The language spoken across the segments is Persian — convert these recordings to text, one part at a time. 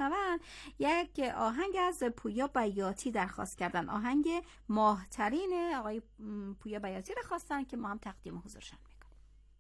بشنون یک آهنگ از پویا بیاتی درخواست کردن. آهنگ ماهترین آقای پویا بیاتی رو خواستن که ما هم تقدیم حضورشان میکنیم.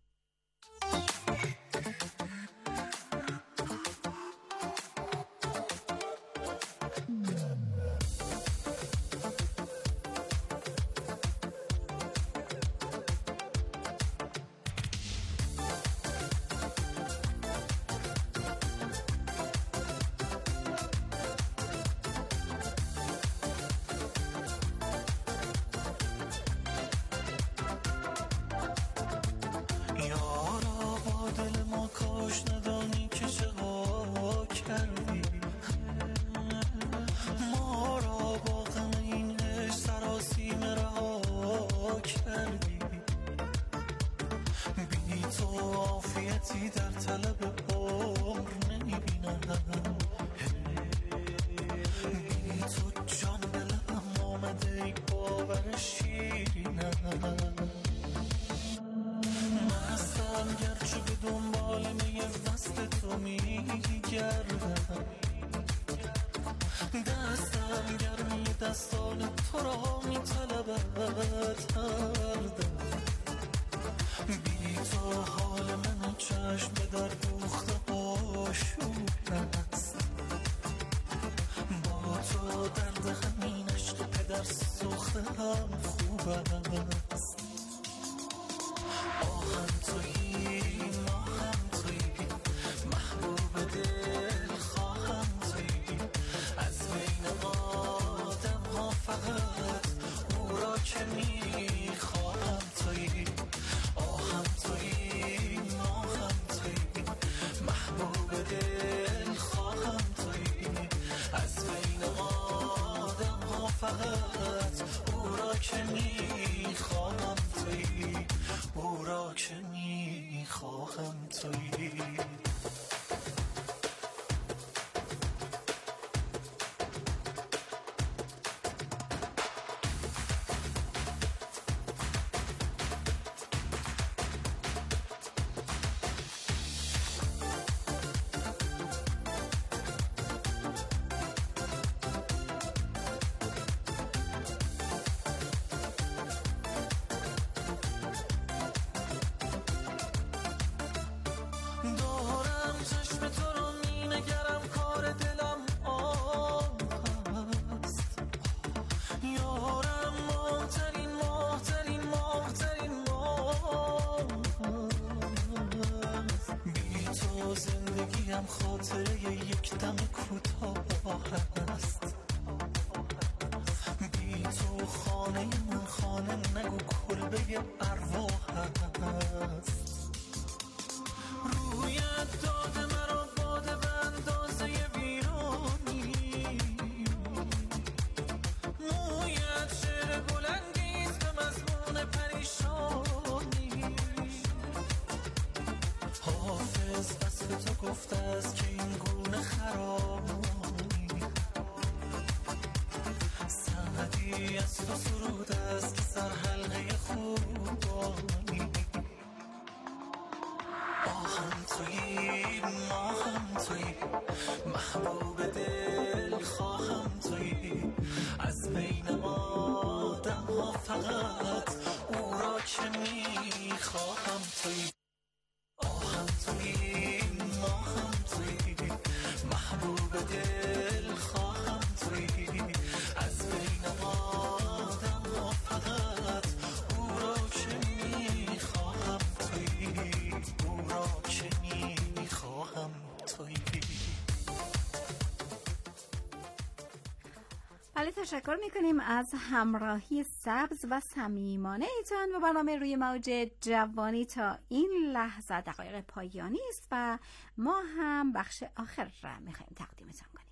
بله، تشکر میکنیم از همراهی سبز و صمیمانه ایتان و برنامه روی موج جوانی. تا این لحظه دقایق پایانی است و ما هم بخش آخر را میخوایم تقدیمتان کنیم.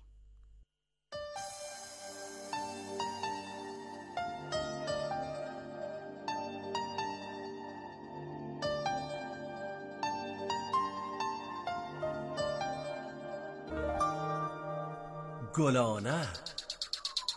گلانه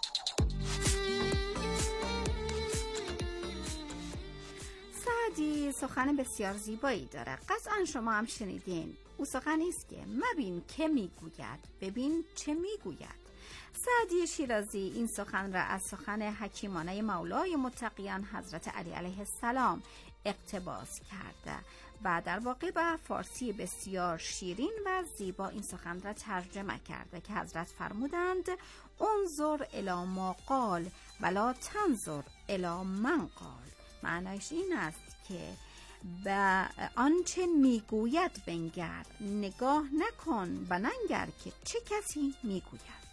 سعدی سخن بسیار زیبایی داره. قطعا شما هم شنیدین. او سخنی است که مبین که میگوید، ببین چه میگوید. سعدی شیرازی این سخن را از سخن حکیمانه مولای متقیان حضرت علی علیه السلام اقتباس کرده و در واقع به فارسی بسیار شیرین و زیبا این سخن را ترجمه کرده که حضرت فرمودند انظر الی ما قال ولا تنظر الی من قال. معنایش این است که به آنچه میگوید بنگر، نگاه نکن و ننگر که چه کسی میگوید.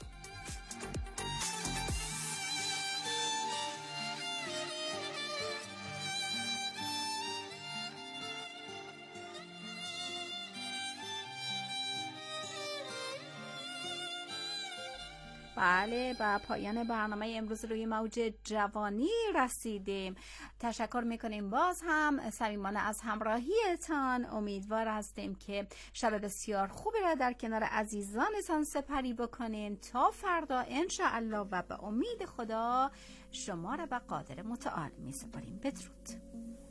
بله، به پایان برنامه امروز روی موج جوانی رسیدیم. تشکر میکنیم باز هم صمیمانه از همراهیتان. امیدوار هستیم که شب بسیار خوبی را در کنار عزیزانتان سپری بکنین. تا فردا انشاءالله و به امید خدا شما را به قادر متعال میسپاریم. بدرود.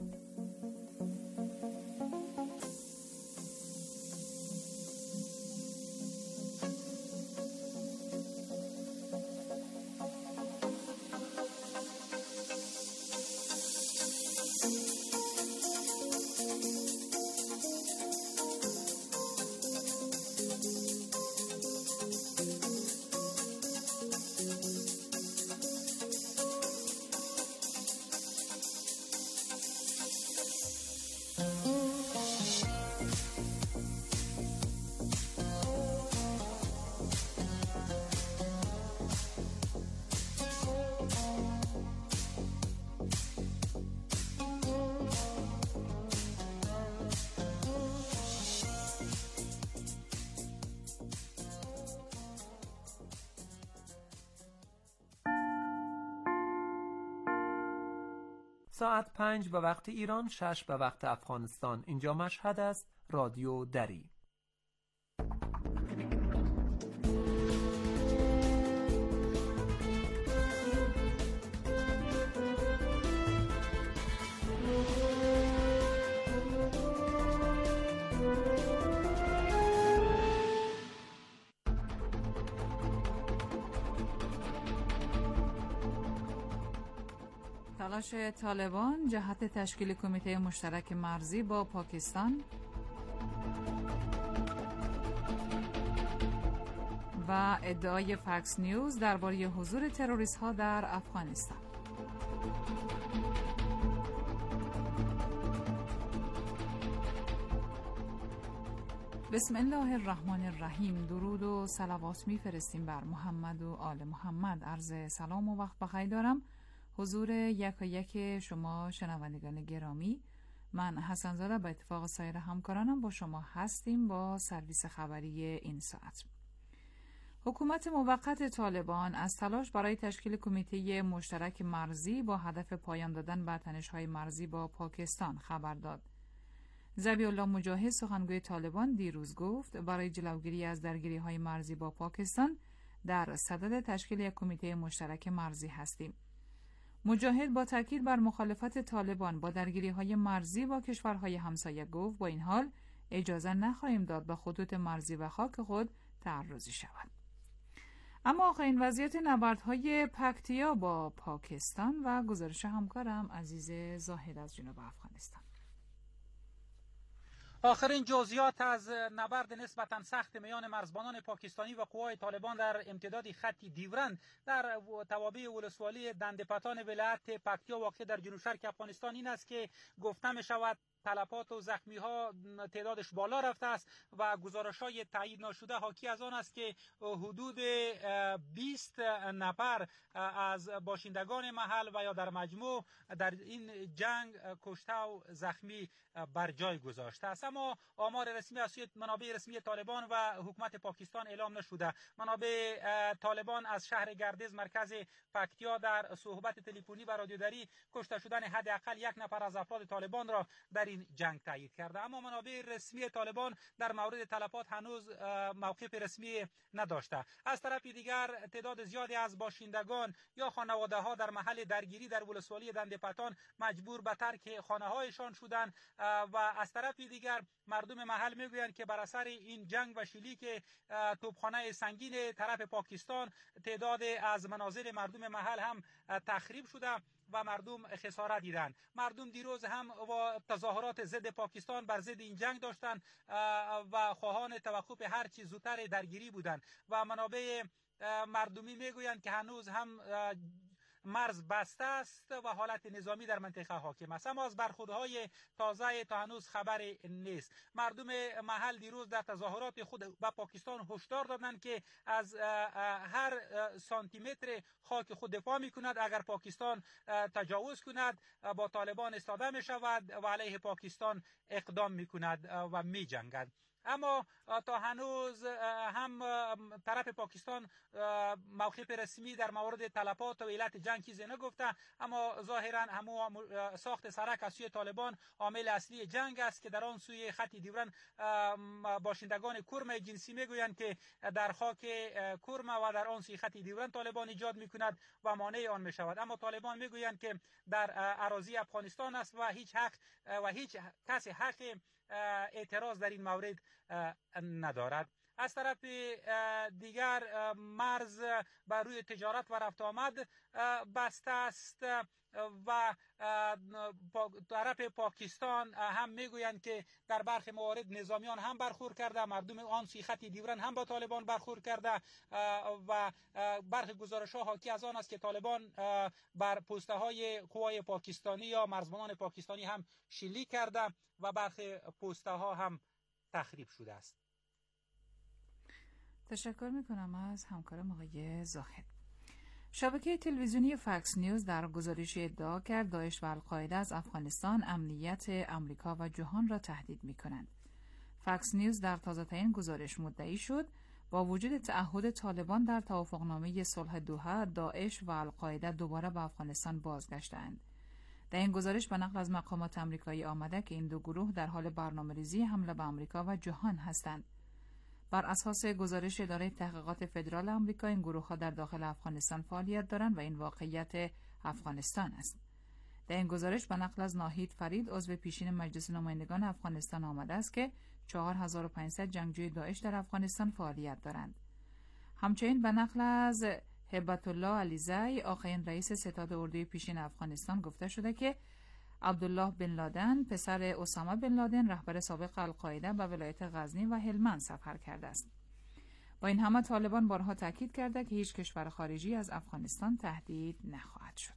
ساعت 5 به وقت ایران، 6 به وقت افغانستان. اینجا مشهد است. رادیو دری. تلاش طالبان جهت تشکیل کمیته مشترک مرزی با پاکستان و ادعای فکس نیوز درباره حضور تروریست ها در افغانستان. بسم الله الرحمن الرحیم. درود و صلوات میفرستیم بر محمد و آل محمد. عرض سلام و وقت بخیر دارم حضور یک شما شنوندگان گرامی. من حسن زاده به اتفاق سایر همکارانم با شما هستیم با سرویس خبری این ساعت. حکومت موقت طالبان از تلاش برای تشکیل کمیته مشترک مرزی با هدف پایان دادن به تنش‌های مرزی با پاکستان خبر داد. ذبیح الله مجاهد سخنگوی طالبان دیروز گفت برای جلوگیری از درگیری‌های مرزی با پاکستان در صدد تشکیل یک کمیته مشترک مرزی هستیم. مجاهد با تاکید بر مخالفت طالبان با درگیری‌های مرزی با کشورهای همسایه گفت با این حال اجازه نخواهیم داد به خطوط مرزی و خاک خود تعرضی شود. اما آخرین وضعیت نبردهای پکتیا با پاکستان و گزارش همکارم عزیز زاهد از جنوب افغانستان. آخرین جزئیات از نبرد نسبتاً سخت میان مرزبانان پاکستانی و قوای طالبان در امتداد خط دیورند در توابع ولسوالی دندپتان ولایت پکتیا واقع در جنوب شرق افغانستان این است که گفته می شود تلفات و زخمی ها تعدادش بالا رفته است و گزارش های تایید ناشده حاکی از آن است که حدود 20 نفر از باشندگان محل و یا در مجموع در این جنگ کشته و زخمی بر جای گذاشته است. اما آمار رسمی از سوی منابع رسمی طالبان و حکومت پاکستان اعلام نشده. منابع طالبان از شهر گردز مرکز پکتیا در صحبت تلفنی و رادیوداری کشته شدن حداقل یک نفر از افراد طالبان را در این جنگ تایید کرده. اما منابع رسمی طالبان در مورد تلفات هنوز موقف رسمی نداشته. از طرف دیگر تعداد زیادی از باشندگان یا خانواده ها در محل درگیری در ولسوالی دندپتان مجبور به ترک خانه هایشان شدند و از طرف دیگر مردم محل میگویند که بر اثر این جنگ و شلیک توپخانه سنگین طرف پاکستان تعداد از منازل مردم محل هم تخریب شده و مردم خسارت دیدند. مردم دیروز هم و تظاهرات ضد پاکستان بر ضد این جنگ داشتند و خواهان توقف هر چیز زودتر درگیری بودند و منابع مردمی میگویند که هنوز هم مرز بسته است و حالت نظامی در منطقه حاکم است، اما از برخوردهای تازه تا هنوز خبری نیست. مردم محل دیروز در تظاهرات خود به پاکستان هشدار دادند که از هر سانتی متر خاک خود دفاع می‌کند، اگر پاکستان تجاوز کند با طالبان استفاده می‌شود و علیه پاکستان اقدام می‌کند و می‌جنگد. اما تا هنوز هم طرف پاکستان موقف رسمی در مورد تلفات و علت جنگ چیزی نگفته، اما ظاهرا همو ساخت سرک از سوی طالبان عامل اصلی جنگ است که در آن سوی خط دیورن باشندگان کرم جنسی میگویند که در خاک کرم و در آن سوی خط دیورن طالبان ایجاد میکند و مانع آن میشود. اما طالبان میگویند که در اراضی افغانستان است و هیچ کسی حق اعتراض در این مورد ندارد. از طرف دیگر مرز بر روی تجارت و رفت آمد بسته است و طرف پاکستان هم میگویند که در برخی موارد نظامیان هم برخورد کرده، مردم آن سوی خط دیورن هم با طالبان برخورد کرده و برخی گزارش‌ها حاکی از آن است که طالبان بر پوسته های قوای پاکستانی یا مرزبانان پاکستانی هم شلیک کرده و برخی پوسته ها هم تخریب شده است. تشکر میکنم از همکارم آقای زاهد. شبکه تلویزیونی فاکس نیوز در گزارشی ادعا کرد داعش و القاعده از افغانستان امنیت امریکا و جهان را تهدید میکنند. فاکس نیوز در تازه‌ترین گزارش مدعی شد با وجود تعهد طالبان در توافقنامه صلح دوحه، داعش و القاعده دوباره به افغانستان بازگشتند. در این گزارش به نقل از مقامات آمریکایی آمده که این دو گروه در حال برنامه‌ریزی حمله به آمریکا و جهان هستند. بر اساس گزارش اداره تحقیقات فدرال آمریکا این گروه‌ها در داخل افغانستان فعالیت دارند و این واقعیت افغانستان است. در این گزارش به نقل از ناهید فرید عضو پیشین مجلس نمایندگان افغانستان آمده است که 4500 جنگجوی داعش در افغانستان فعالیت دارند. همچنین به نقل از هبت الله علیزی آخرین رئیس ستاد اردوی پیشین افغانستان گفته شده که عبدالله بن لادن پسر اسامه بن لادن رهبر سابق القاعده به ولایت غزنی و هلمند سفر کرده است. با این همه طالبان بارها تاکید کرده که هیچ کشور خارجی از افغانستان تهدید نخواهد شد.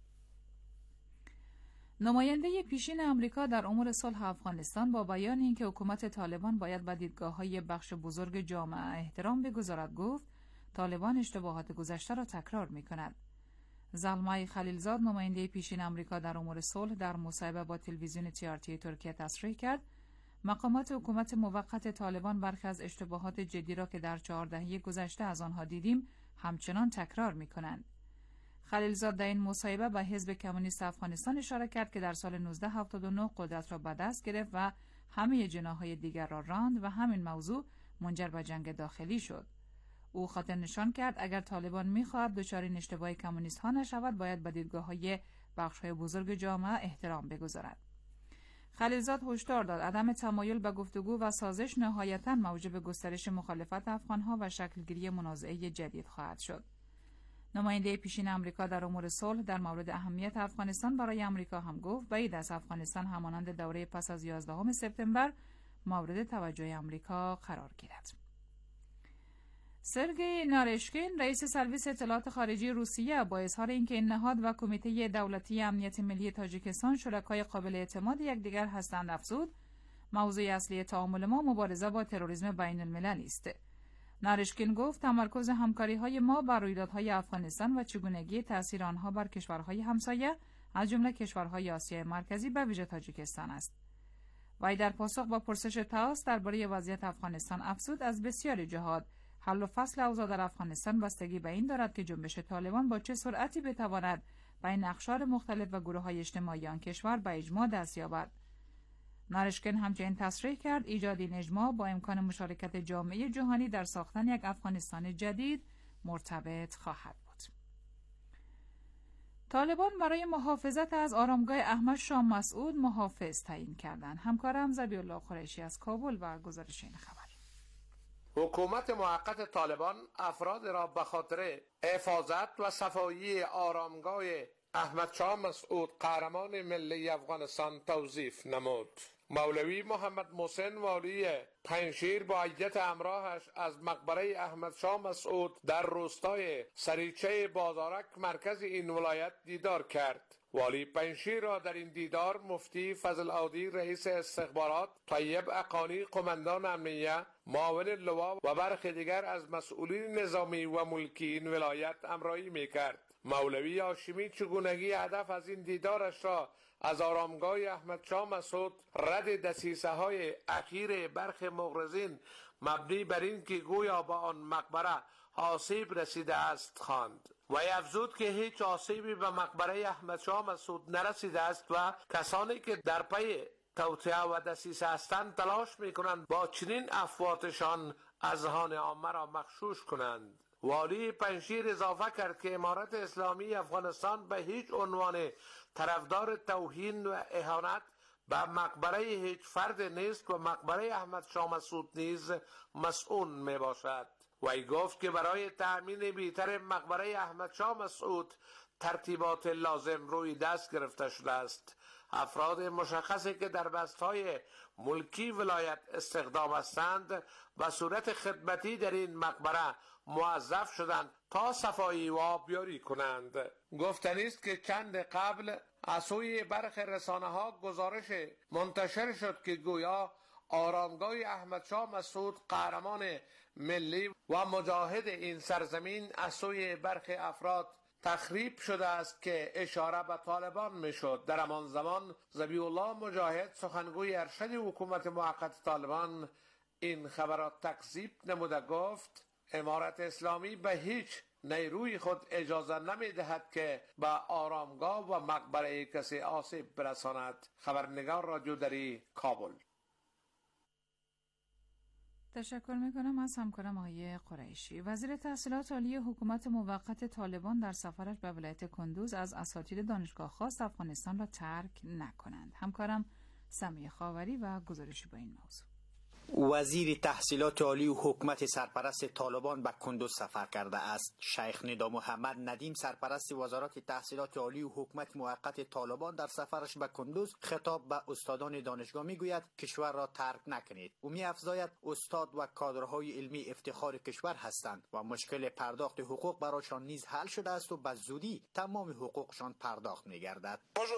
نماینده پیشین آمریکا در امور صلح افغانستان با بیان اینکه حکومت طالبان باید به دیدگاه‌های بخش بزرگ جامعه احترام بگذارد گفت طالبان اشتباهات گذشته را تکرار می‌کند. زلمای خلیلزاد نماینده پیشین آمریکا در امور صلح در مصاحبه با تلویزیون TRT ترکیه تصریح کرد مقامات حکومت موقت طالبان برخی از اشتباهات جدی را که در 4 دهه گذشته از آنها دیدیم همچنان تکرار می‌کنند. خلیلزاد در این مصاحبه به حزب کمونیست افغانستان اشاره کرد که در سال 1979 قدرت را به دست گرفت و همه جناح‌های دیگر را راند و همین موضوع منجر به جنگ داخلی شد. او خاطر نشان کرد اگر طالبان می‌خواهد دچار این اشتباه کمونیست‌ها نشود باید به دیدگاه‌های بخش‌های بزرگ جامعه احترام بگذارد. خلیلزاد هشدار داد عدم تمایل به گفتگو و سازش نهایتاً موجب گسترش مخالفت افغان‌ها و شکل‌گیری منازعه جدید خواهد شد. نماینده پیشین آمریکا در امور صلح در مورد اهمیت افغانستان برای آمریکا هم گفت بعید است افغانستان همانند دوره پس از 11 سپتامبر مورد توجه آمریکا قرار گیرد. سرگئی نارشکین رئیس سرویس اطلاعات خارجی روسیه با اظهار اینکه این نهاد و کمیته دولتی امنیت ملی تاجیکستان شرکای قابل اعتماد یکدیگر هستند افزود موضوع اصلی تعامل ما مبارزه با تروریسم بین المللی است. نارشکین گفت تمرکز همکاری‌های ما بر رویدادهای افغانستان و چگونگی تأثیر آنها بر کشورهای همسایه از جمله کشورهای آسیای مرکزی به ویژه تاجیکستان است. وی در پاسخ با پرسش تاس درباره وضعیت افغانستان افزود از بسیاری جهات حل و فصل اوضاع در افغانستان بستگی به این دارد که جنبش طالبان با چه سرعتی بتواند بین اقشار مختلف و گروه‌های اجتماعی آن کشور به اجماع دست یابد. نارشکن همچنین تصریح کرد ایجاد این اجماع با امکان مشارکت جامعه جهانی در ساختن یک افغانستان جدید مرتبط خواهد بود. طالبان برای محافظت از آرامگاه احمد شاه مسعود محافظ تعیین کردند. همکارم ذبیح الله قریشی از کابل و گزارش این خبر. حکومت موقت طالبان افراد را به خاطر حفاظت و صفایی آرامگاه احمد شاه مسعود قهرمان ملی افغانستان توصیف نمود. مولوی محمد محسن والی پنجشیر با هیئت همراهش از مقبره احمد شاه مسعود در روستای سریچه بازارک مرکز این ولایت دیدار کرد. والی پنجشیر را در این دیدار مفتی فضل عادی رئیس استخبارات، طیب اقانی قماندان امنیه، معاون لوا و برخی دیگر از مسئولین نظامی و ملکی این ولایت همراهی می‌کرد. مولوی هاشمی چگونگی هدف از این دیدارش را از آرامگاه احمد شاه مسعود رد دسیسه‌های اخیر برخی مغرضین مبنی بر این که گویا با آن مقبره آسیب رسیده است خواند و افزود که هیچ آسیبی به مقبره احمد شاه مسعود نرسیده است و کسانی که در پی توطئه و دسیسه هستند تلاش می‌کنند با چنین افواهشان اذهان عامه را مغشوش کنند. والی پنجشیر اضافه کرد که امارت اسلامی افغانستان به هیچ عنوان طرفدار توهین و اهانت به مقبره هیچ فرد نیست و مقبره احمد شاه مسعود نیز مسئول می باشد. وی گفت که برای تأمین بهتر مقبره احمد شاه مسعود ترتیبات لازم روی دست گرفته شده است. افراد مشخصی که در بستهای ملکی ولایت استخدام هستند به صورت خدمتی در این مقبره موظف شدند تا صفایی و آبیاری کنند. گفتنی است که چند قبل از سوی برخی رسانه‌ها گزارش منتشر شد که گویا آرامگاه احمد شاه مسعود قهرمان ملی و مجاهد این سرزمین از سوی برخی افراد تخریب شده است که اشاره به طالبان میشد. در همان زمان ذبیح الله مجاهد سخنگوی ارشد حکومت موقت طالبان این خبر را تکذیب نموده گفت امارت اسلامی به هیچ نیروی خود اجازه نمیدهد که به آرامگاه و مقبره کسی آسیب برساند. خبرنگار رادیو دری کابل. تشکر میکنم از همکارم آقای قریشی. وزیر تحصیلات عالی حکومت موقت طالبان در سفرش به ولایت کندوز از اساتید دانشگاه خواست افغانستان را ترک نکنند. همکارم سمیه خاوری و گزارشی با این موضوع. وزیر تحصیلات عالی و حکومت سرپرست طالبان به کندوز سفر کرده است. شیخ ندا محمد ندیم سرپرست وزارت تحصیلات عالی و حکومت موقت طالبان در سفرش به کندوز خطاب به استادان دانشگاه میگوید کشور را ترک نکنید. او می‌افزاید استاد و کادرهای علمی افتخار کشور هستند و مشکل پرداخت حقوق برایشان نیز حل شده است و به زودی تمام حقوقشان پرداخت می‌گردد.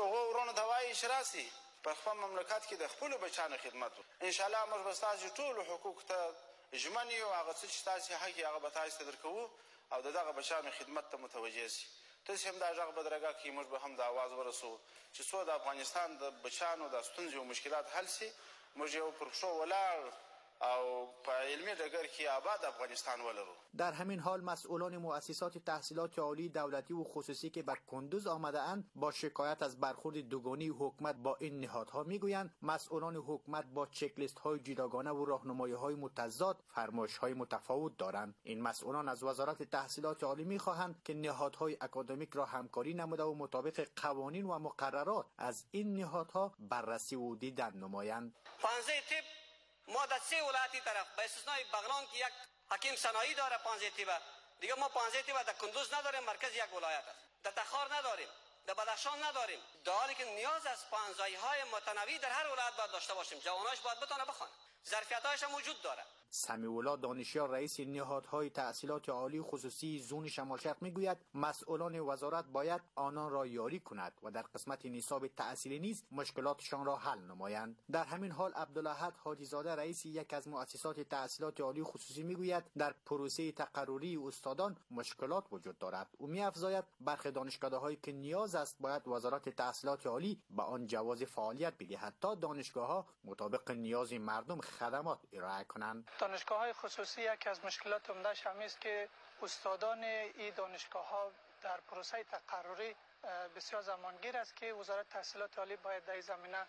په خپل مملکت کې د خپل بچانو خدمت ان شاء الله موږ به تاسو ټول حقوق ته ژمنې او هغه څه چې تاسو حق هغه به تاسو ته درکوو او دغه بچانو خدمت ته متوجه شئ. تاسو هم دا ځای بدرګه کې موږ به هم د आवाज ورسو چې څو د افغانستان د بچانو د ستونزې او مشکلات حل شي. موږ یو پرښو ولاړ او په علمي ډګر کې آباد افغانستان ولرو. در همین حال مسئولان مؤسسات تحصیلات عالی دولتی و خصوصی که به کندوز آمده اند با شکایت از برخورد دوگانی حکومت با این نهادها میگویند مسئولان حکومت با چک لیست های جداگانه و راهنمایی های متضاد فرمایش های متفاوت دارند. این مسئولان از وزارت تحصیلات عالی میخواهند که نهادهای اکادمیک را همکاری نموده و مطابق قوانین و مقررات از این نهادها بررسی و دیدن نمایند. ما در 3 ولایتی طرف به استثنای بغلان که یک حکیم صنایعی داره 15 تیبه دیگه ما 15 تیبه در کندوز نداریم، مرکز یک ولایت است. در تخار نداریم، در بدخشان نداریم، در حالی که نیاز از پانزایی‌های متنوع در هر ولایت باید داشته باشیم. جواناش باید بتونه بخوان، ظرفیت‌هاش هم وجود داره. سمیع الله دانشیار رئیس نهادهای تحصیلات عالی خصوصی زون شمال شرق میگوید مسئولان وزارت باید آنان را یاری کند و در قسمت نصاب تحصیلی نیز مشکلاتشان را حل نمایند. در همین حال عبدالاحد حاجی زاده رئیس یک از مؤسسات تحصیلات عالی خصوصی میگوید در پروسه تقرری استادان مشکلات وجود دارد. او می‌افزاید برخی دانشکده‌هایی که نیاز است باید وزارت تحصیلات عالی به آن جواز فعالیت بدهد تا دانشگاه‌ها مطابق نیاز مردم خدمات ارائه کنند. دانشگاه‌های خصوصی یک از مشکلات عمده‌اش همین است که استادان این دانشگاه‌ها در پروسه تقرری بسیار زمانگیر است که وزارت تحصیلات عالی باید در این زمینه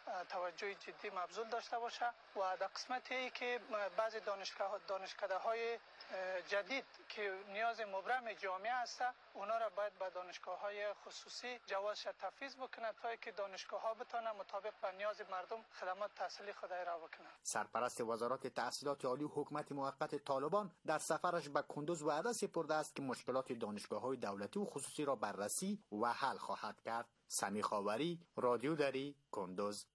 توجه جدی مبذول داشته باشه و در قسمتی که بعضی دانشکده‌های جدید که نیاز مبرم جامعه است، اونا را باید به دانشگاه‌های خصوصی جوازش تفویض بکنه تا که دانشگاه‌ها بتونن مطابق به نیاز مردم خدمات تحصیلی خود را بکنن. سرپرست وزارت تحصیلات عالی حکومت موقت طالبان در سفرش به کندوز وعده سپرده است که مشکلات دانشگاه‌های دولتی و خصوصی را بررسی و حل خواهد کرد. سمی خاوری، رادیو دری، کندوز.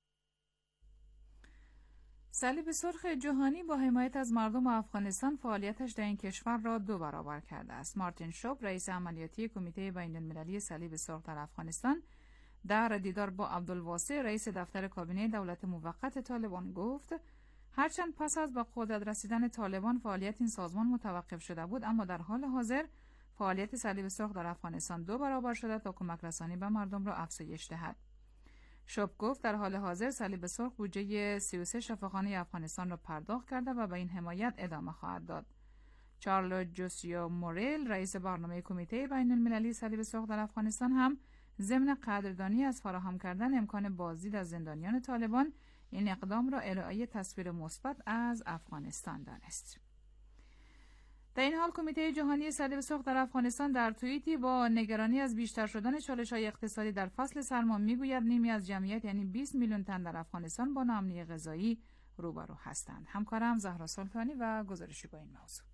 صلیب سرخ جهانی با حمایت از مردم افغانستان فعالیتش در این کشور را 2 برابر کرده است. مارتین شوب، رئیس عملیاتی کمیته بین‌المللی صلیب سرخ در افغانستان، در دیدار با عبدالواسع، رئیس دفتر کابینه دولت موقت طالبان گفت هرچند پس از به قدرت رسیدن طالبان فعالیت این سازمان متوقف شده بود، اما در حال حاضر فعالیت صلیب سرخ در افغانستان 2 برابر شده تا کمک رسانی به مردم را افزایش دهد. شوب گفت در حال حاضر صلیب سرخ بودجه 33 شفاخانه افغانستان را پرداخت کرده و به این حمایت ادامه خواهد داد. چارلز جوسیو موریل، رئیس برنامه کمیته بین‌المللی صلیب سرخ در افغانستان، هم ضمن قدردانی از فراهم کردن امکان بازدید از زندانیان طالبان این اقدام را ارائه تصویر مثبت از افغانستان دانست. در این حال کمیته جهانی صلیب سرخ در افغانستان در توییتی با نگرانی از بیشتر شدن چالش‌های اقتصادی در فصل سرما میگوید نیمی از جمعیت یعنی 20 میلیون تن در افغانستان با ناامنی غذایی روبرو هستند. همکارم زهرا سلطانی و گزارشی با این موضوع.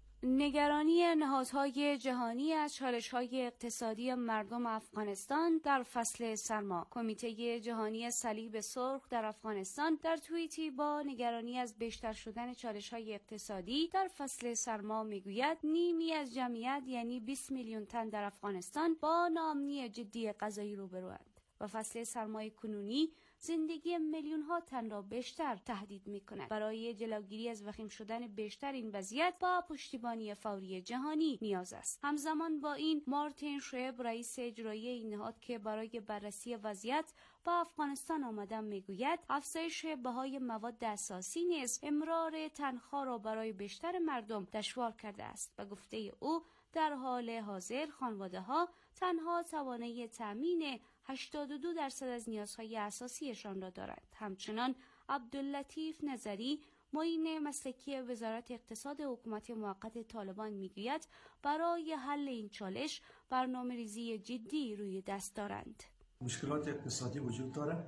نگرانی نهادهای جهانی از چالش‌های اقتصادی مردم افغانستان در فصل سرما. کمیته جهانی صلیب سرخ در افغانستان در توییتی با نگرانی از بیشتر شدن چالش‌های اقتصادی در فصل سرما میگوید نیمی از جمعیت یعنی 20 میلیون تن در افغانستان با ناامنی جدی غذایی روبروند و فصل سرمای کنونی زندگی میلیون ها تن را بیشتر تهدید می کند. برای جلوگیری از وخیم شدن بیشتر این وضعیت با پشتیبانی فوری جهانی نیاز است. همزمان با این مارتین شوب، رئیس اجرایی این نهاد که برای بررسی وضعیت با افغانستان آمده، میگوید افزایش بهای مواد اساسی نیز امرار تنخواه را برای بیشتر مردم دشوار کرده است. به گفته او در حال حاضر خانواده‌ها تنها توانایی تامین 82% از نیازهای اساسیشان را دارند. همچنان عبداللطیف نظری، معین مسلکی وزارت اقتصاد حکومت موقت طالبان میگوید برای حل این چالش برنامه‌ریزی جدی روی دست دارند. مشکلات اقتصادی وجود دارد،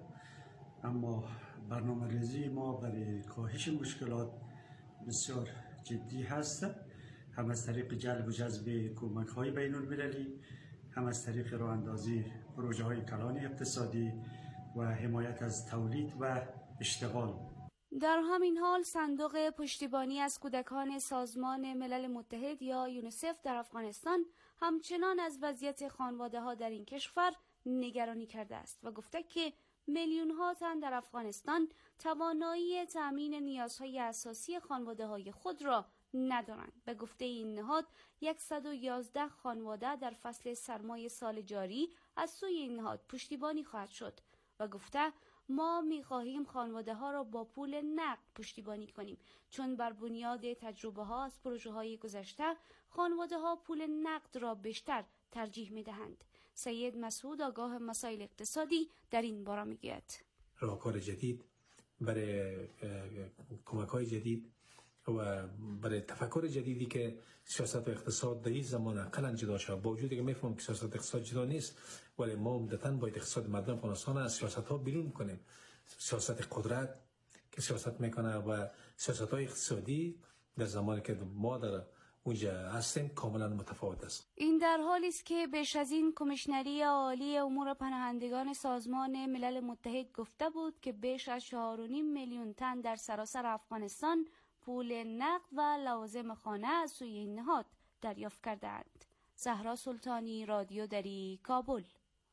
اما برنامه‌ریزی ما برای کاهش مشکلات بسیار جدی هست، هم از طریق جلب و جذب کمک‌های بین‌المللی، هم از طریق راه اندازی پروژه‌های کلان اقتصادی و حمایت از تولید و اشتغال. در همین حال صندوق پشتیبانی از کودکان سازمان ملل متحد یا یونیسف در افغانستان همچنان از وضعیت خانواده‌ها در این کشور نگرانی کرده است و گفته که میلیون‌ها تن در افغانستان توانایی تامین نیازهای اساسی خانواده‌های خود را ندارند. به گفته این نهاد 111 خانواده در فصل سرمای سال جاری از سوی این نهاد پشتیبانی خواهد شد و گفته ما می‌خواهیم خانواده‌ها را با پول نقد پشتیبانی کنیم، چون بر بنیاد تجربه‌ها از پروژه‌های گذشته خانواده‌ها پول نقد را بیشتر ترجیح می‌دهند. سید مسعود، آگاه مسائل اقتصادی، در این باره می‌گوید راهکار جدید برای کمک‌های جدید و برای تفکر جدیدی که سیاست و اقتصاد در این زمان اقلا جدا شد، با وجودی که میفهمم که سیاست و اقتصاد جدا نیست، ولی ما عمدتاً باید اقتصاد مردم افغانستان از سیاست‌ها بیرون کنیم. سیاست قدرت که سیاست میکنه و سیاست‌های اقتصادی در زمانی که ما در اونجا هستیم کاملا متفاوت است. این در حالی است که بیش از این کمیشنری عالی امور پناهندگان سازمان ملل متحد گفته بود که بیش از 4.5 میلیون تن در سراسر افغانستان پول نقد و لوازم خانه از سوی این نهاد دریافت کردند. زهرا سلطانی، رادیو دری، کابل.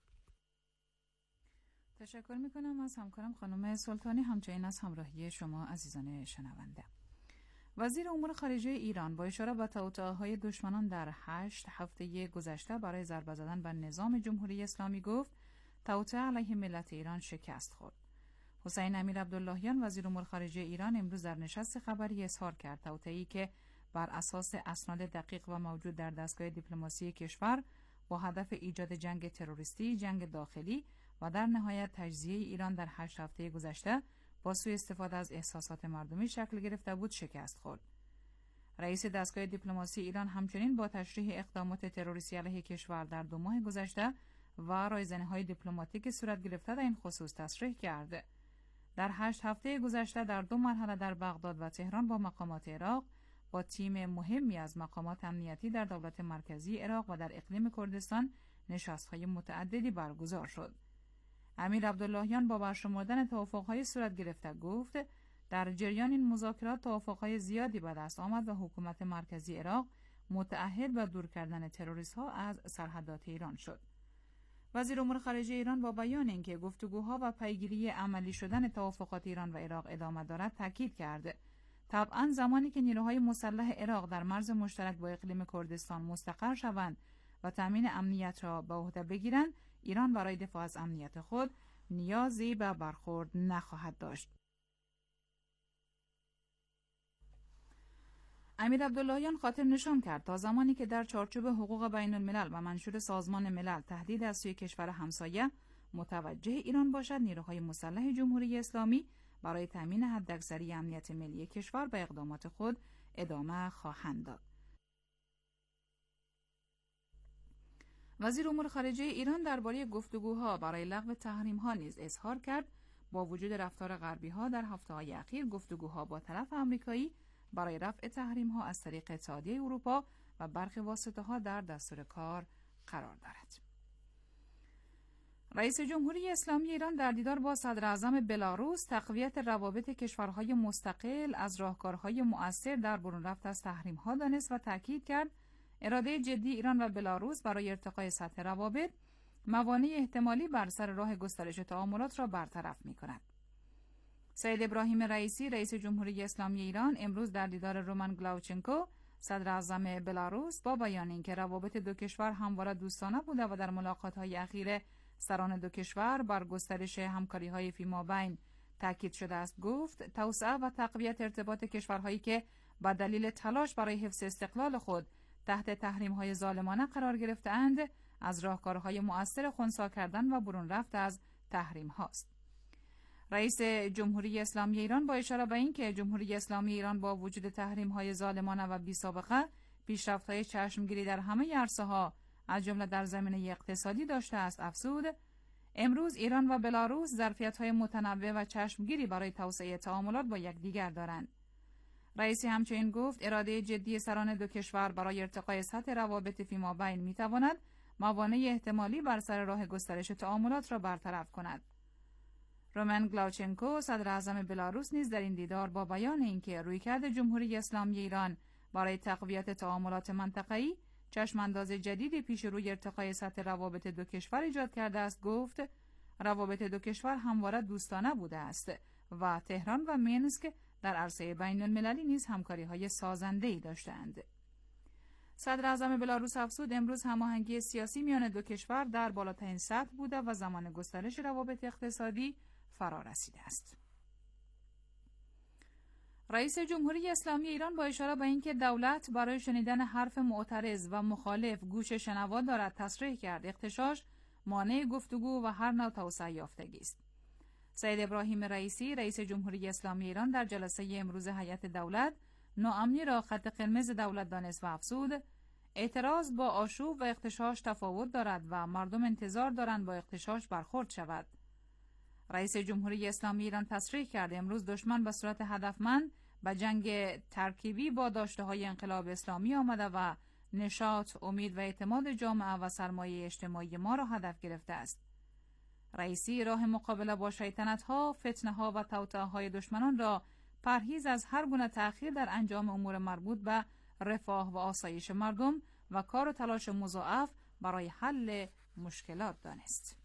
تشکر میکنم از همکارم خانم سلطانی، همچنین از همراهی شما عزیزان شنونده. وزیر امور خارجه ایران با اشاره به توطئه‌های دشمنان در 8 هفته گذشته برای ضربه زدن به نظام جمهوری اسلامی گفت توطئه علیه ملت ایران شکست خورد. حسین امیر عبداللهیان وزیر امور خارجه ایران امروز در نشست خبری اظهار کرد توطئه‌ای که بر اساس اسناد دقیق و موجود در دستگاه دیپلماسی کشور با هدف ایجاد جنگ تروریستی، جنگ داخلی و در نهایت تجزیه ایران در 8 هفته گذشته با سوء استفاده از احساسات مردمی شکل گرفته بود شکست خورد. رئیس دستگاه دیپلماسی ایران همچنین با تشریح اقدامات تروریستی علیه کشور در 2 ماه گذشته و رایزنی‌های دیپلماتیک صورت گرفته در این خصوص تصریح کرد. در 8 هفته گذشته در 2 مرحله در بغداد و تهران با مقامات عراق با تیم مهمی از مقامات امنیتی در دولت مرکزی عراق و در اقلیم کردستان نشست‌های متعددی برگزار شد. امیر عبداللهیان با برشمردن توافق‌های صورت گرفته گفت در جریان این مذاکرات توافق‌های زیادی به دست آمد و حکومت مرکزی عراق متعهد به دور کردن تروریست‌ها از سرحدات ایران شد. وزیر امور خارجه ایران با بیان اینکه گفتگوها و پیگیری عملی شدن توافقات ایران و عراق ادامه دارد تاکید کرد طبعاً زمانی که نیروهای مسلح عراق در مرز مشترک با اقلیم کردستان مستقر شوند و تامین امنیت را به عهده بگیرند، ایران برای دفاع از امنیت خود نیازی به برخورد نخواهد داشت. امیر عبداللهیان خاطر نشان کرد تا زمانی که در چارچوب حقوق بین الملل و منشور سازمان ملل تهدید از سوی کشور همسایه متوجه ایران باشد، نیروهای مسلح جمهوری اسلامی برای تامین حداکثری امنیت ملی کشور به اقدامات خود ادامه خواهند داد. وزیر امور خارجه ایران درباره گفتگوها برای لغو تحریم‌ها نیز اظهار کرد با وجود رفتار غربی‌ها در هفته‌های اخیر گفتگوها با طرف آمریکایی برای رفع تحریم‌ها از طریق اتحادیه اروپا و برخی واسطه‌ها در دستور کار قرار دارد. رئیس جمهوری اسلامی ایران در دیدار با صدر اعظم بلاروس تقویت روابط کشورهای مستقل از راهکارهای مؤثر در برون رفت از تحریم‌ها دانست و تاکید کرد اراده جدی ایران و بلاروس برای ارتقای سطح روابط موانع احتمالی بر سر راه گسترش تعاملات را برطرف می‌کند. سید ابراهیم رئیسی رئیس جمهوری اسلامی ایران امروز در دیدار رومن گلاوچنکو صدر اعظم بلاروس با بیان اینکه روابط دو کشور همواره دوستانه بوده و در ملاقات‌های اخیر سران دو کشور بر گسترش همکاری‌های فیمابین تاکید شده است گفت توسعه و تقویت ارتباط کشورهایی که به دلیل تلاش برای حفظ استقلال خود تحت تحریم‌های ظالمانه قرار گرفته‌اند از راهکارهای مؤثر خنثی کردن و برون رفت از تحریم هاست. رئیس جمهوری اسلامی ایران با اشاره به اینکه جمهوری اسلامی ایران با وجود تحریم‌های ظالمانه و بی‌سابقه پیشرفت‌های چشمگیری در همه عرصه‌ها از جمله در زمینه اقتصادی داشته است افزود امروز ایران و بلاروس ظرفیت‌های متنوع و چشمگیری برای توسعه تعاملات با یکدیگر دارند. رئیس همچنین گفت اراده جدی سران دو کشور برای ارتقای سطح روابط فیمابین می‌تواند موانع احتمالی بر سر راه گسترش تعاملات را برطرف کند. رومن گلاوچنکو صدر اعظم بلاروس نیز در این دیدار با بیان اینکه رویکرد جمهوری اسلامی ایران برای تقویت تعاملات منطقه‌ای چشمانداز جدیدی پیش روی ارتقای سطح روابط دو کشور ایجاد کرده است گفت روابط دو کشور همواره دوستانه بوده است و تهران و مینسک در عرصه بین المللی نیز همکاری‌های سازنده‌ای داشتند. صدر اعظم بلاروس افزود امروز هماهنگی سیاسی میان دو کشور در بالاترین سطح بوده و زمان گسترش روابط اقتصادی فرا رسیده است. رئیس جمهوری اسلامی ایران با اشاره به اینکه دولت برای شنیدن حرف معترض و مخالف گوش شنوا دارد تصریح کرد اغتشاش مانع گفتگو و هر نوع توسعه یافتگی است. سید ابراهیم رئیسی رئیس جمهوری اسلامی ایران در جلسه امروز هیئت دولت ناامنی را خط قرمز دولت دانست و افزود اعتراض با آشوب و اغتشاش تفاوت دارد و مردم انتظار دارند با اغتشاش برخورد شود. رئیس جمهوری اسلامی ایران تصریح کرد امروز دشمن به صورت هدفمند به جنگ ترکیبی با داشته‌های انقلاب اسلامی آمده و نشاط، امید و اعتماد جامعه و سرمایه اجتماعی ما را هدف گرفته است. رئیسی راه مقابله با شیطنت‌ها، فتنه‌ها و توطئه‌های دشمنان را پرهیز از هر گونه تأخیر در انجام امور مربوط به رفاه و آسایش مردم و کار و تلاش مضاعف برای حل مشکلات دانست.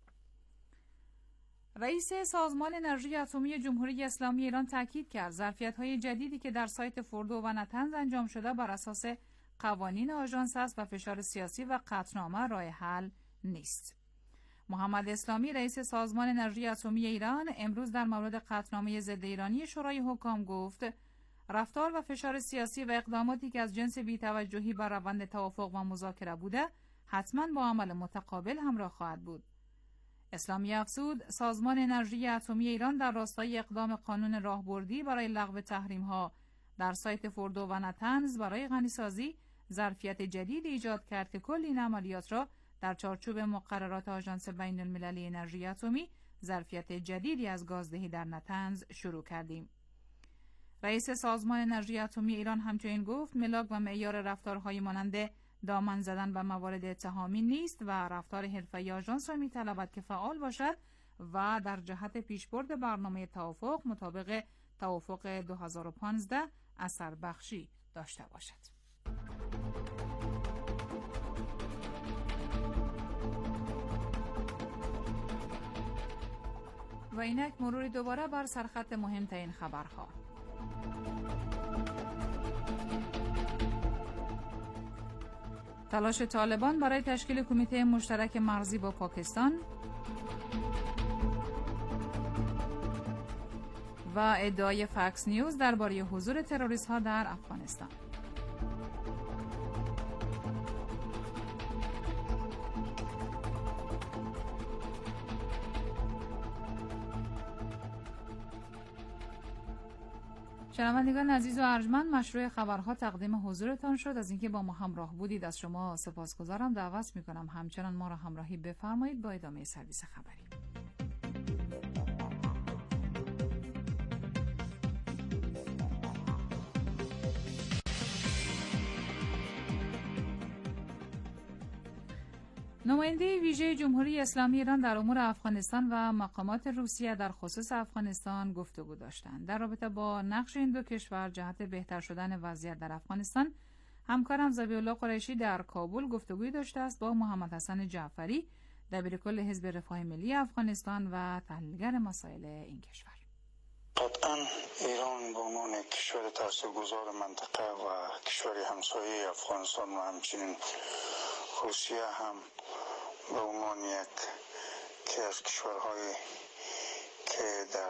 رئیس سازمان انرژی اتمی جمهوری اسلامی ایران تاکید کرد ظرفیت‌های جدیدی که در سایت فوردو و نطنز انجام شده بر اساس قوانین آژانس است و فشار سیاسی و قطعنامه راه حل نیست. محمد اسلامی رئیس سازمان انرژی اتمی ایران امروز در مورد قطعنامه ضد ایرانی شورای حکام گفت رفتار و فشار سیاسی و اقداماتی که از جنس بی‌توجهی بر روند توافق و مذاکره بوده حتما با عمل متقابل همراه خواهد بود. اسلامی افزود سازمان انرژی اتمی ایران در راستای اقدام قانون راهبردی برای لغو تحریم‌ها در سایت فوردو و نتنز برای غنیسازی ظرفیت جدید ایجاد کرد که کل این عملیات را در چارچوب مقررات آژانس بین‌المللی انرژی اتمی ظرفیت جدیدی از گازدهی در نتنز شروع کردیم. رئیس سازمان انرژی اتمی ایران همچنین گفت ملاک و معیار رفتارهای مانند دامن زدن به موارد اتهامی نیست و رفتار حرفه‌ای آژانس را می‌طلبد که فعال باشد و در جهت پیشبرد برنامه توافق مطابق توافق 2015 اثر بخشی داشته باشد. و اینک مروری دوباره بر سرخط مهمترین خبرها. تلاش طالبان برای تشکیل کمیته مشترک مرزی با پاکستان و ادعای فاکس نیوز درباره حضور تروریست‌ها در افغانستان. شنوندگان عزیز و ارجمند، مشروع خبرها تقدیم حضورتان شد. از اینکه با ما همراه بودید از شما سپاسگزارم. دعوت می‌کنم همچنان ما را همراهی بفرمایید با ادامه سرویس خبری. نماینده ویژه جمهوری اسلامی ایران در امور افغانستان و مقامات روسیه در خصوص افغانستان گفتگو داشتند. در رابطه با نقش این دو کشور جهت بهتر شدن وضعیت در افغانستان، همکارم ذبیح‌الله قریشی در کابل گفتگویی داشته است با محمد حسن جعفری، دبیرکل حزب رفاه ملی افغانستان و تحلیلگر مسائل این کشور. قطعا ایران به عنوان کشور تاثیرگذار منطقه و کشور همسایه افغانستان و همچنین روسیه هم به عنوان یکی از کشورهایی که در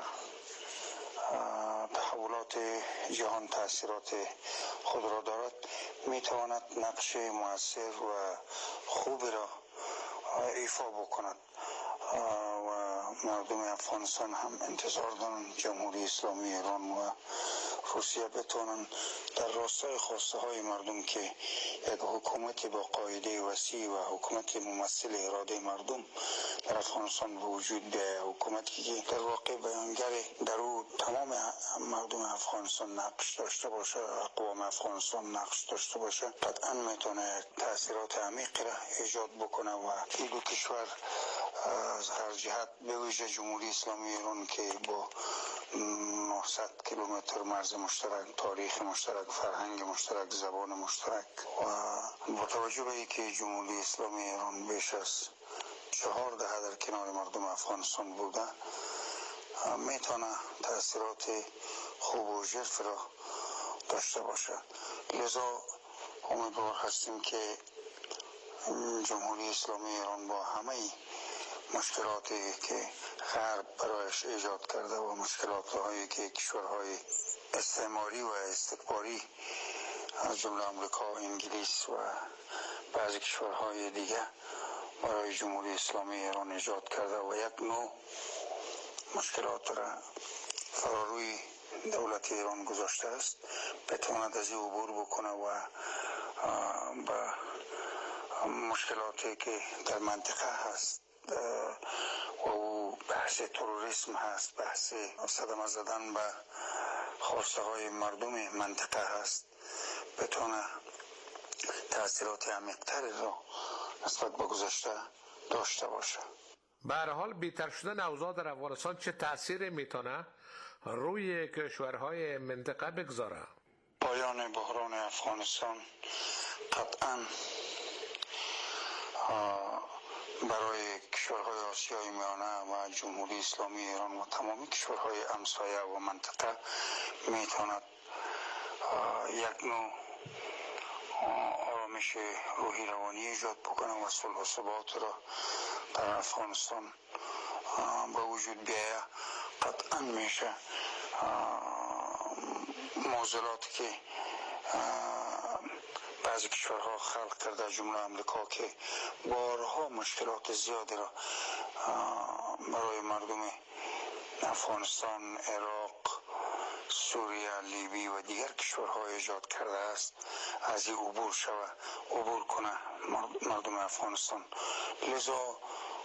تحولات جهان تأثیرات خود را دارد میتواند نقش مؤثر و خوبی را ایفا بکند و مردم افغانستان هم انتظار دارند جمهوری اسلامی ایران و روسیه بتوانند در راستای خواسته های مردم که یک حکومت با قاعده وسیع و حکومت ممثل اراده مردم در افغانستان به وجود بیاید، حکومتی که در واقع بیانگر در او تمام مردم افغانستان نقش داشته باشه، اقوام افغانستان نقش داشته باشه، قطعا میتونه تاثیرات عمیقی را ایجاد بکنه و این دو کشور از هر جهت به ویژه جمهوری اسلامی ایران که با 900 کیلومتر مرز مشترک، تاریخ مشترک، فرهنگ مشترک، زبان مشترک و با توجه به اینکه جمهوری اسلامی ایران بیش از 4 دهه در کنار مردم افغانستان بوده، میتونه تاثیرات خوب و ژرف را داشته باشه. لذا امیدوار هستیم که جمهوری اسلامی ایران با همه مشکلاتی که غرب برایش ایجاد کرده و مشکلات‌هایی که کشورهای استعماری و استکباری از جمله آمریکا، انگلیس و بعضی کشورهای دیگه برای جمهوری اسلامی ایران ایجاد کرده و یک نوع مشکلات را فراروی دولت ایران گذاشته است، بتواند از این عبور بکنه و به مشکلاتی که در منطقه هست و او بحث تروریسم هست، بحث صدمه زدن به خواسته های مردم منطقه هست، بتونه تأثیرات عمیق‌تری را نسبت به گذشته داشته باشه. به هر حال بی‌تر شدن اوضاع در افغانستان چه تأثیری میتونه روی کشورهای منطقه بگذاره؟ پایان بحران افغانستان قطعاً برای کشورهای آسیای میانه و جمهوری اسلامی ایران و تمامی کشورهای همسایه و منطقه میتواند یک نوع آرامش روحی روانی ایجاد بکنه و صلح و ثبات را در افغانستان به وجود بیاید. قطعا میشه معضلاتی که بعضی کشورها خلق کرده جمله امریکا که بارها مشکلات زیادی را برای مردم افغانستان، عراق، سوریه، لیبی و دیگر کشورها ایجاد کرده است از این عبور کنه مردم افغانستان. لذا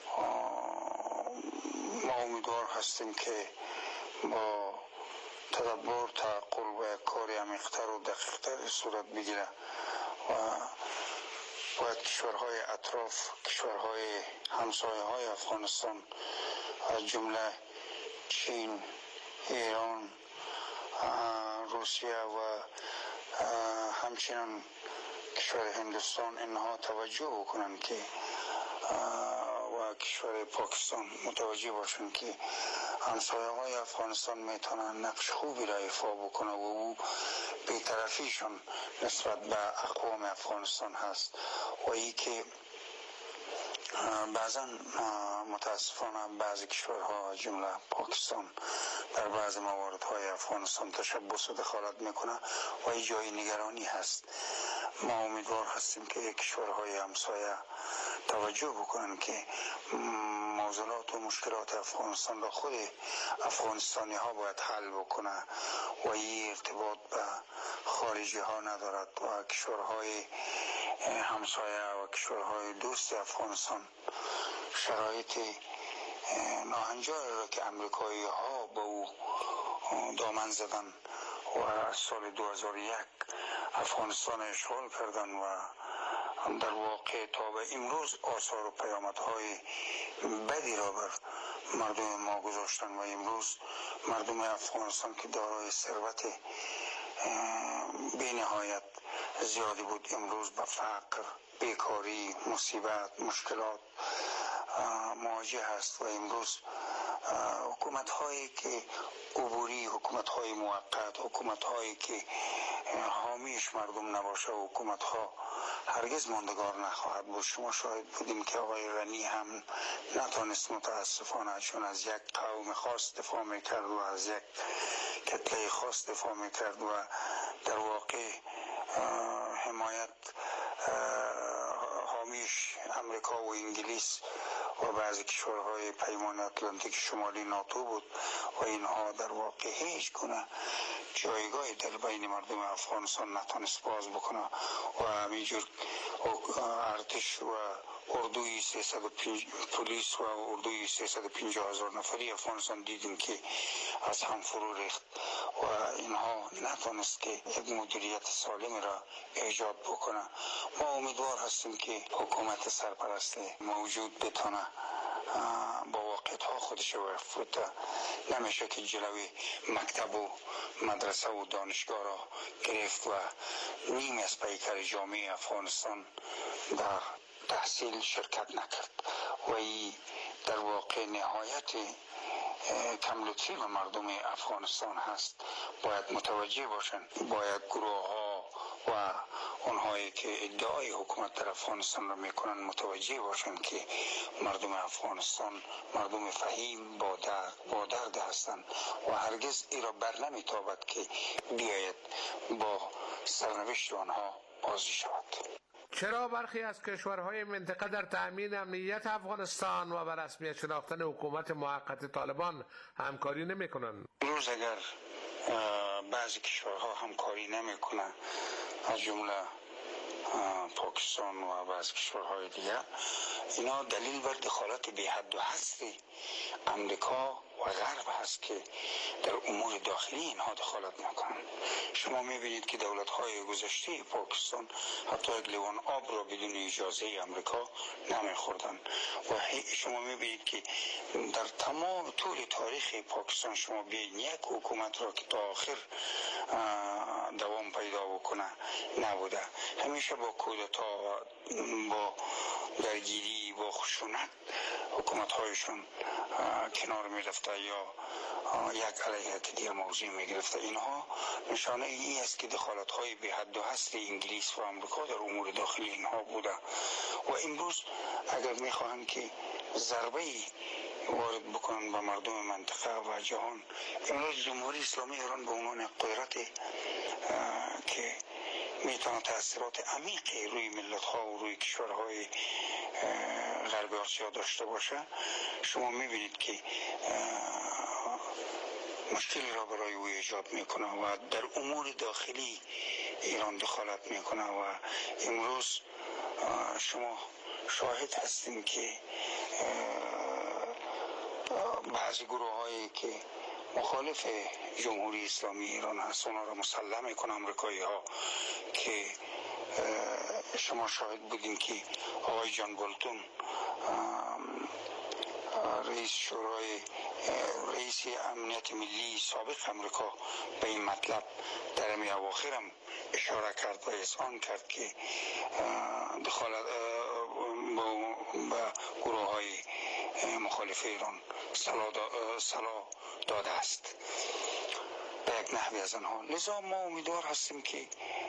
ما امیدوار هستیم که با تدبر، تعقل و کاری عمیق‌تر و دقیق‌تر صورت بگیره و باید کشورهای اطراف، کشورهای همسایه های افغانستان از جمله چین، ایران، روسیه و همچنین کشور هندوستان اینها توجه بکنند که و کشور پاکستان متوجه باشند که همسایه های افغانستان میتونن نقش خوبی را ایفا بکنه و او بی‌طرفیشون نسبت به اقوام افغانستان هست و ای که بعضا متاسفانه بعضی کشورها جمله پاکستان در بعض مواردهای افغانستان تشبث و دخالت میکنه و این جای نگرانی هست. ما امیدوار هستیم که کشورهای همسایه توجه بکنن که معضلات و مشکلات افغانستان را خود افغانستانی ها باید حل بکنه و این ارتباط به خارجی ها ندارد و کشورهای همسایه و کشورهای دوست افغانستان شرایط ناهنجاری را که امریکایی ها به او دامن زدن و سال 2001 افغانستان اشغال کردن و در واقع تا به امروز آثار و پیامدهای بدی را بر مردم ما گذاشتن و امروز مردم افغانستان که دارای ثروت بی نهایت زیادی بود امروز به فقر، بیکاری، مصیبت، مشکلات مواجه هست و امروز حکومت هایی که عبوری، حکومت های موقت، حکومت هایی که حامیش مردم نباشه و حکومت ها هرگز ماندگار نخواهد بود. شما شاهد بودیم که آقای غنی هم نتونست متاسفانه چون از یک قوم خاص دفاع میکرد و از یک کتله خاص دفاع میکرد و در واقع حمایت حامیش امریکا و انگلیس و بعضی کشورهای پیمان اتلانتیک شمالی ناتو بود و اینها در واقع هیچ گونه جایگاهی در بین مردم افغانستان نتونست باز بکنه و همینجور ارتش و اردوی 350 پلیس و اردوی 350,000 نفری افغانستان دیدیم که از هم فرو ریخت و اینها نتونست که یک مدیریت سالم را ایجاد بکنه. ما امیدوار هستیم که حکومت سرپرست موجود بتونه با واقعیت ها خودش وفته. نمیشه که جلوی مکتب و مدرسه و دانشگاه را گرفت و نیم از پیکر جامعه افغانستان در تحصیل شرکت نکرد و این در واقع نهایت کم لطفی به مردم افغانستان هست. باید متوجه باشن، باید گروه ها و اونهایی که ادعای حکومت در افغانستان را میکنن متوجه باشن که مردم افغانستان مردم فهیم با درد هستند و هرگز ای را بر نمیتابد که بیاید با سرنوشت آنها بازی شود. چرا برخی از کشورهای منطقه در تأمین امنیت افغانستان و بر رسمیت شناختن حکومت موقت طالبان همکاری نمی‌کنند؟ امروز اگر بعضی کشورها همکاری نمی‌کنند از جمله پاکستان و بعضی کشورهای دیگر، اینا دلیل بر دخالت بی حد و حصر امریکا و غرب هست که در امور داخلی اینها دخالت میکنند. شما میبینید که دولت‌های گذشته پاکستان حتی یک لیوان آب را بدون اجازه امریکا نمیخوردن و شما میبینید که در تمام طول تاریخ پاکستان شما بیاید یک حکومت را که تا آخر دوام پیدا بکنه نبوده. همیشه با کودتا، با درگیری، با خشونت حکومت هایشون کنار می رفته یا یک علیه که دیگر موضوع می گرفته. اینها نشانه ای است که دخالت های بی حد و حصر انگلیس و امریکا در امور داخلی اینها بوده و امروز اگر می خواهند که ضربه وارد بکنن به مردم منطقه و جهان، امروز جمهوری اسلامی ایران به عنوان قدرت که میتونه تأثیرات عمیقی روی ملت ها و روی کشورهای غربی آسیا داشته باشه. شما میبینید که مشکلی را برای او ایجاد میکنه و در امور داخلی ایران دخالت میکنه و امروز شما شاهد هستیم که بعضی گروه هایی که مخالف جمهوری اسلامی ایران هست اونا را مسلح میکنه امریکایی ها، که شما شاهد بودین که آقای جان بولتون رئیس امنیت ملی سابق امریکا به این مطلب در می اواخر هم اشاره کرد و اذعان کرد که دخالت به گروه های مخالف ایران صلاح داده است به یک نحوی از آنها. لذا ما امیدوار هستیم که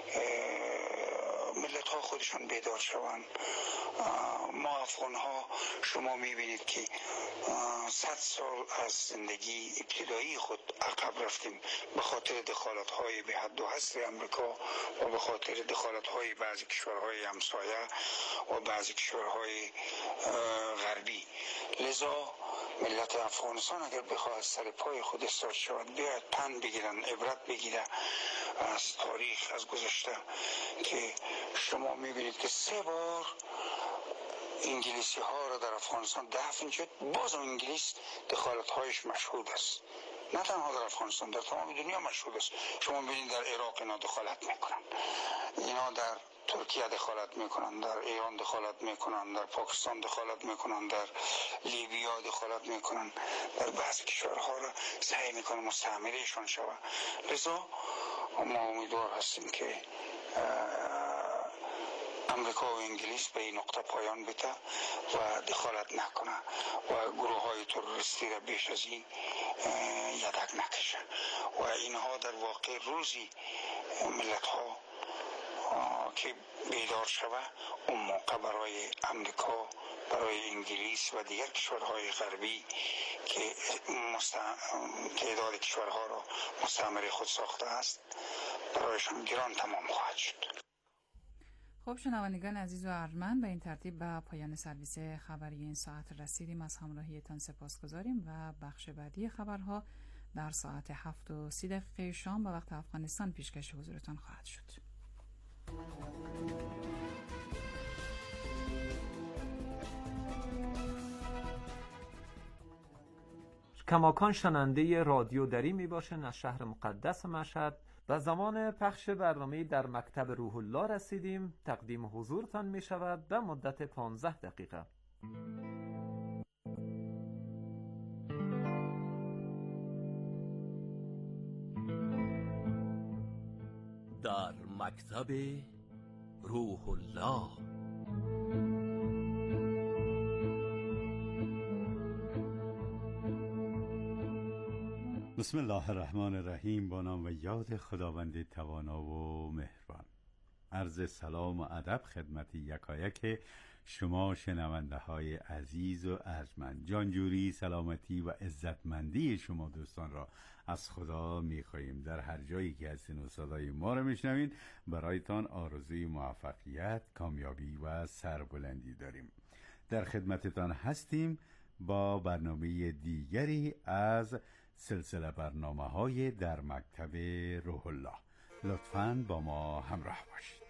ملت ها خودشان بیدار شوند. ما افغان ها شما میبینید که 100 سال از زندگی ابتدایی خود عقب رفتیم به خاطر دخالت های به حد و حصر امریکا و به خاطر دخالت های بعضی کشورهای همسایه و بعضی کشورهای غربی. لذا ملت افغانستان اگر بخواهد سر پای خود استاد شود بیاید پند بگیرن، عبرت بگیره از تاریخ، از گذشته، که شما میبینید که 3 بار انگلیسی ها را در افغانستان دفن شد. باز انگلیس دخالت هایش مشهود است، نه تنها در افغانستان، در تمام دنیا مشهود است. شما ببینید در عراق اینا دخالت میکنن، اینا در ترکیه دخالت میکنن، در ایران دخالت میکنن، در پاکستان دخالت میکنن، در لیبیا دخالت میکنن، در بعضی کشورها را سعی میکنن مستعمرهشان شود. لذا ما امیدوار هستیم که امریکا و انگلیس به این نقطه پایان بده و دخالت نکنه و گروه های تروریستی را بیش از این یدک نکشه و اینها در واقع روزی ملت ها که بیدار شوه اون موقع برای امریکا، برای انگلیس و دیگر کشورهای غربی که تعداد کشورها را مستعمره خود ساخته است برایشان گران تمام خواهد شد. خب شنوندگان عزیز و ارجمند، به این ترتیب به پایان سرویس خبری این ساعت رسیدیم. از همراهیتان سپاسگزاریم و بخش بعدی خبرها در ساعت 7:30 شام به وقت افغانستان پیشکش حضورتان خواهد شد. کماکان شننده رادیو دری می باشن از شهر مقدس مشهد. و زمان پخش برنامه در مکتب روح الله رسیدیم. تقدیم حضورتان می شود به مدت 15 دقیقه. در مکتب روح الله. بسم الله الرحمن الرحیم. با نام و یاد خداوند توانا و مهربان. عرض سلام و ادب خدمت یکایک شما شنونده های عزیز و ارجمند. جانجوری، سلامتی و عزتمندی شما دوستان را از خدا می‌خواهیم. در هر جایی که هستین و صدای ما را میشنوین برایتان آرزوی موفقیت، کامیابی و سربلندی داریم. در خدمتتان هستیم با برنامه دیگری از سلسله برنامه‌های در مکتب روح الله. لطفاً با ما همراه باشید.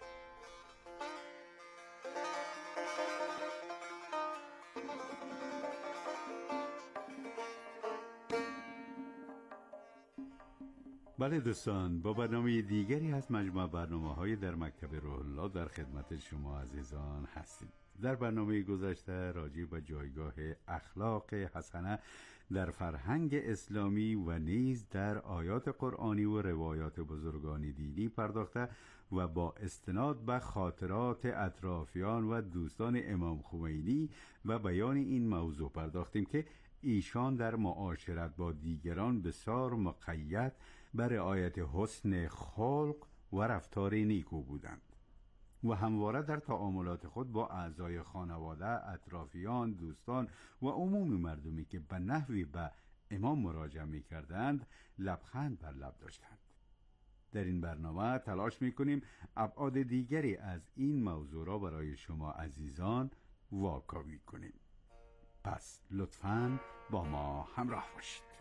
بله دوستان، با برنامه دیگری از مجموعه برنامه‌های در مکتب روح الله در خدمت شما عزیزان هستیم. در برنامه گذشته راجع به جایگاه اخلاق حسنه در فرهنگ اسلامی و نیز در آیات قرآنی و روایات بزرگان دینی پرداخته و با استناد به خاطرات اطرافیان و دوستان امام خمینی و بیان این موضوع پرداختیم که ایشان در معاشرت با دیگران بسیار مقید بر رعایت حسن خلق و رفتار نیکو بودند و همواره در تعاملات خود با اعضای خانواده، اطرافیان، دوستان و عموم مردمی که به نحوی به امام مراجعه می کردند لبخند بر لب داشتند. در این برنامه تلاش میکنیم ابعاد دیگری از این موضوع را برای شما عزیزان واکاوی کنیم. پس لطفاً با ما همراه باشید.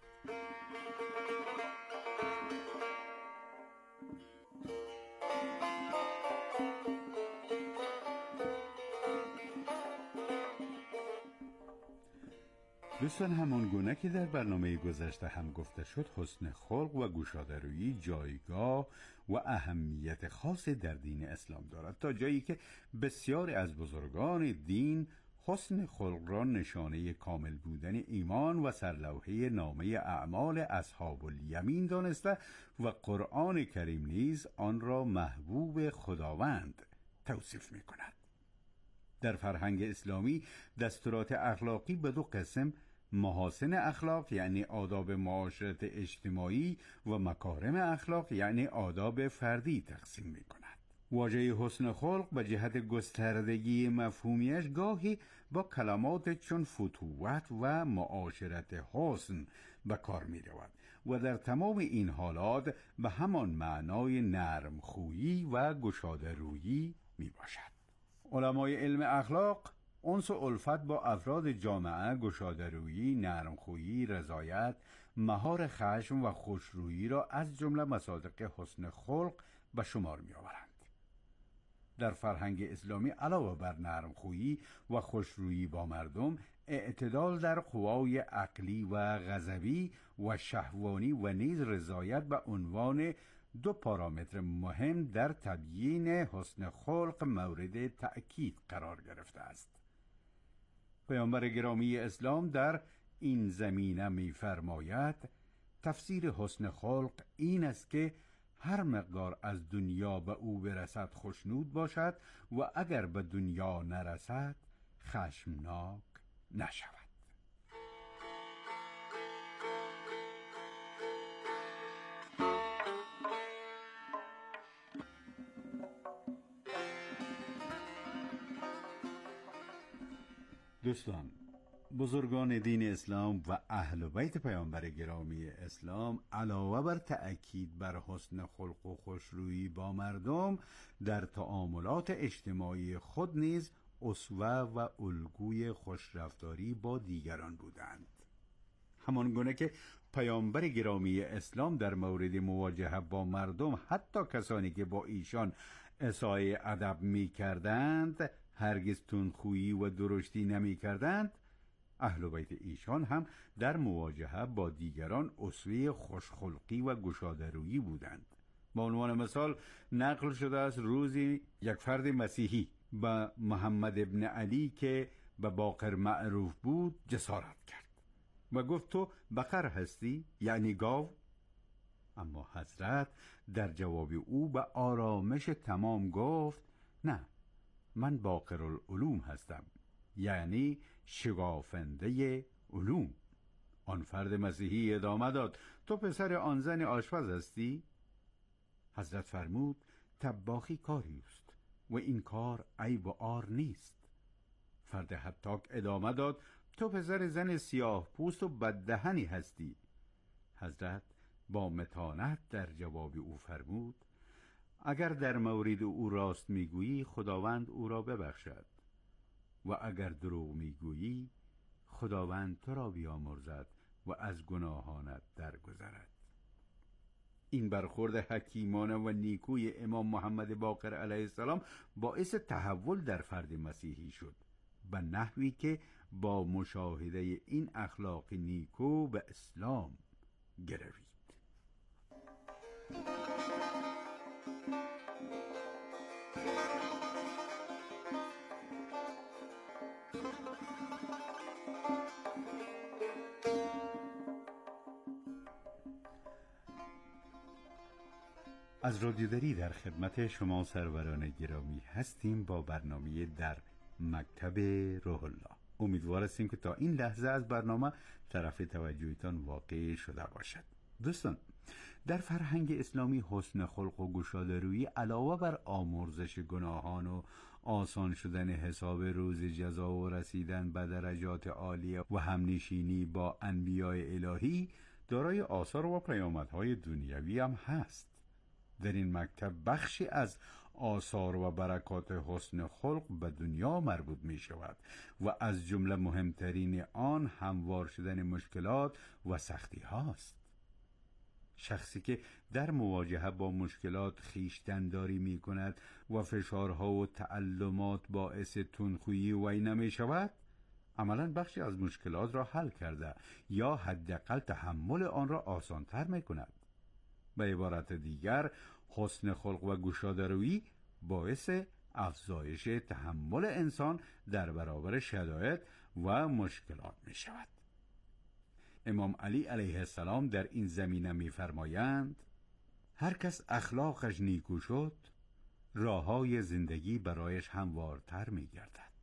دوستان، همان گونه که در برنامه گذشته هم گفته شد، حسن خلق و گشاده‌رویی جایگاه و اهمیت خاصی در دین اسلام دارد، تا جایی که بسیاری از بزرگان دین حسن خلق را نشانه کامل بودن ایمان و سرلوحه نامه اعمال اصحاب الیمین دانسته و قرآن کریم نیز آن را محبوب خداوند توصیف می کند. در فرهنگ اسلامی دستورات اخلاقی به دو قسم، محاسن اخلاق یعنی آداب معاشرت اجتماعی و مکارم اخلاق یعنی آداب فردی تقسیم می کند. واژه حسن خلق به جهت گستردگی مفهومیش گاهی با کلمات چون فتوت و معاشرت حسن به کار می رود و در تمام این حالات به همان معنای نرم خویی و گشاده رویی می باشد. علمای علم اخلاق انس و الفت با افراد جامعه گشاده رویی، نرم خویی، رضایت، مهار خشم و خوشرویی را از جمله مصادیق حسن خلق به شمار می آورند. در فرهنگ اسلامی علاوه بر نرم خویی و خوشرویی با مردم، اعتدال در قوای عقلی و غضبی و شهوانی و نیز رضایت به عنوان دو پارامتر مهم در تبیین حسن خلق مورد تأکید قرار گرفته است. پیامبر گرامی اسلام در این زمینه می‌فرماید تفسیر حسن خلق این است که هر مقدار از دنیا به او برسد خوشنود باشد و اگر به دنیا نرسد خشمناک نشود. دوستان، بزرگان دین اسلام و اهل بیت پیامبر گرامی اسلام علاوه بر تأکید بر حسن خلق و خوشرویی با مردم، در تعاملات اجتماعی خود نیز اسوه و الگوی خوشرفتاری با دیگران بودند. همان گونه که پیامبر گرامی اسلام در مورد مواجهه با مردم، حتی کسانی که با ایشان اساءه ادب می کردند، هرگز تندخویی و درشتی نمی کردند، اهل بیت ایشان هم در مواجهه با دیگران اسوه خوشخلقی و گشاده‌رویی بودند. به عنوان مثال نقل شده است روزی یک فرد مسیحی به محمد ابن علی که به باقر معروف بود جسارت کرد و گفت تو بقر هستی؟ یعنی گاو؟ اما حضرت در جواب او به آرامش تمام گفت نه، من باقر العلوم هستم، یعنی شگافنده علوم. آن فرد مسیحی ادامه داد تو پسر آن زن آشپز هستی؟ حضرت فرمود طباخی کاری است و این کار عیب و عار نیست. فرد هتاک ادامه داد تو پسر زن سیاه پوست و بددهنی هستی. حضرت با متانت در جواب او فرمود اگر در مورد او راست میگویی خداوند او را ببخشد و اگر دروغ میگویی خداوند تو را بیامرزد و از گناهانت درگذرد. این برخورد حکیمانه و نیکوی امام محمد باقر علیه السلام باعث تحول در فرد مسیحی شد، به نحوی که با مشاهده این اخلاق نیکو به اسلام گروید. از رادیودری در خدمت شما سروران گرامی هستیم با برنامه در مکتب روح الله. امیدوار هستیم که تا این لحظه از برنامه طرف توجهتان واقع شده باشد. دوستان، در فرهنگ اسلامی حسن خلق و گشاده‌رویی علاوه بر آمرزش گناهان و آسان شدن حساب روز جزا و رسیدن به درجات عالیه و همنشینی با انبیاء الهی، دارای آثار و پیامدهای دنیوی هم هست. در این مکتب بخشی از آثار و برکات حسن خلق به دنیا مربوط می شود و از جمله مهمترین آن هموار شدن مشکلات و سختی هاست. شخصی که در مواجهه با مشکلات خویشتن‌داری می کند و فشارها و تعلمات باعث تندخویی وی نمی شود، عملاً بخشی از مشکلات را حل کرده یا حداقل تحمل آن را آسان‌تر می کند. به عبارت دیگر، حسن خلق و گشاده‌رویی باعث افزایش تحمل انسان در برابر شرایط و مشکلات می شود. امام علی علیه السلام در این زمینه می فرمایند: هر کس اخلاقش نیکو شد، راههای زندگی برایش هموارتر می گردد.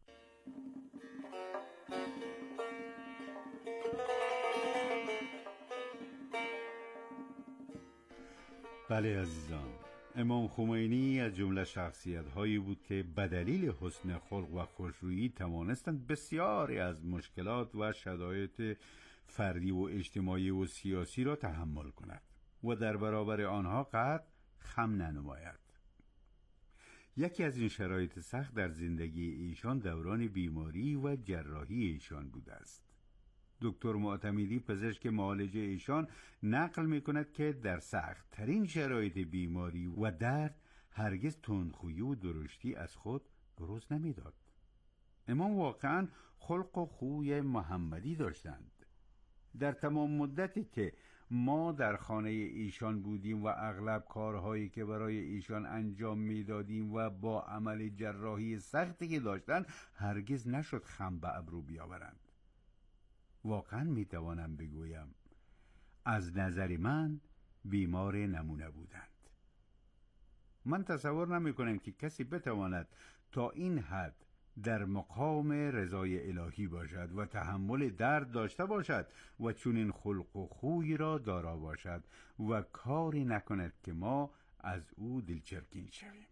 بله عزیزان، امام خمینی از جمله شخصیت‌هایی بود که به دلیل حسن خلق و خوشرویی توانستند بسیاری از مشکلات و شرایط فردی و اجتماعی و سیاسی را تحمل کند و در برابر آنها قط خم ننماید. یکی از این شرایط سخت در زندگی ایشان دوران بیماری و جراحی ایشان بوده است. دکتر معتمدی پزشک معالجه ایشان نقل می کند که در سخت ترین شرایط بیماری و درد هرگز تندخویی و درشتی از خود بروز نمی داد. امام واقعا خلق و خوی محمدی داشتند. در تمام مدتی که ما در خانه ایشان بودیم و اغلب کارهایی که برای ایشان انجام می دادیم و با عمل جراحی سختی که داشتند هرگز نشد خم به ابرو بیاورند. واقعا می توانم بگویم از نظر من بیمار نمونه بودند. من تصور نمی کنم که کسی بتواند تا این حد در مقام رضای الهی باشد و تحمل درد داشته باشد و چون این خلق و خوی را دارا باشد و کاری نکند که ما از او دلچرکین شویم.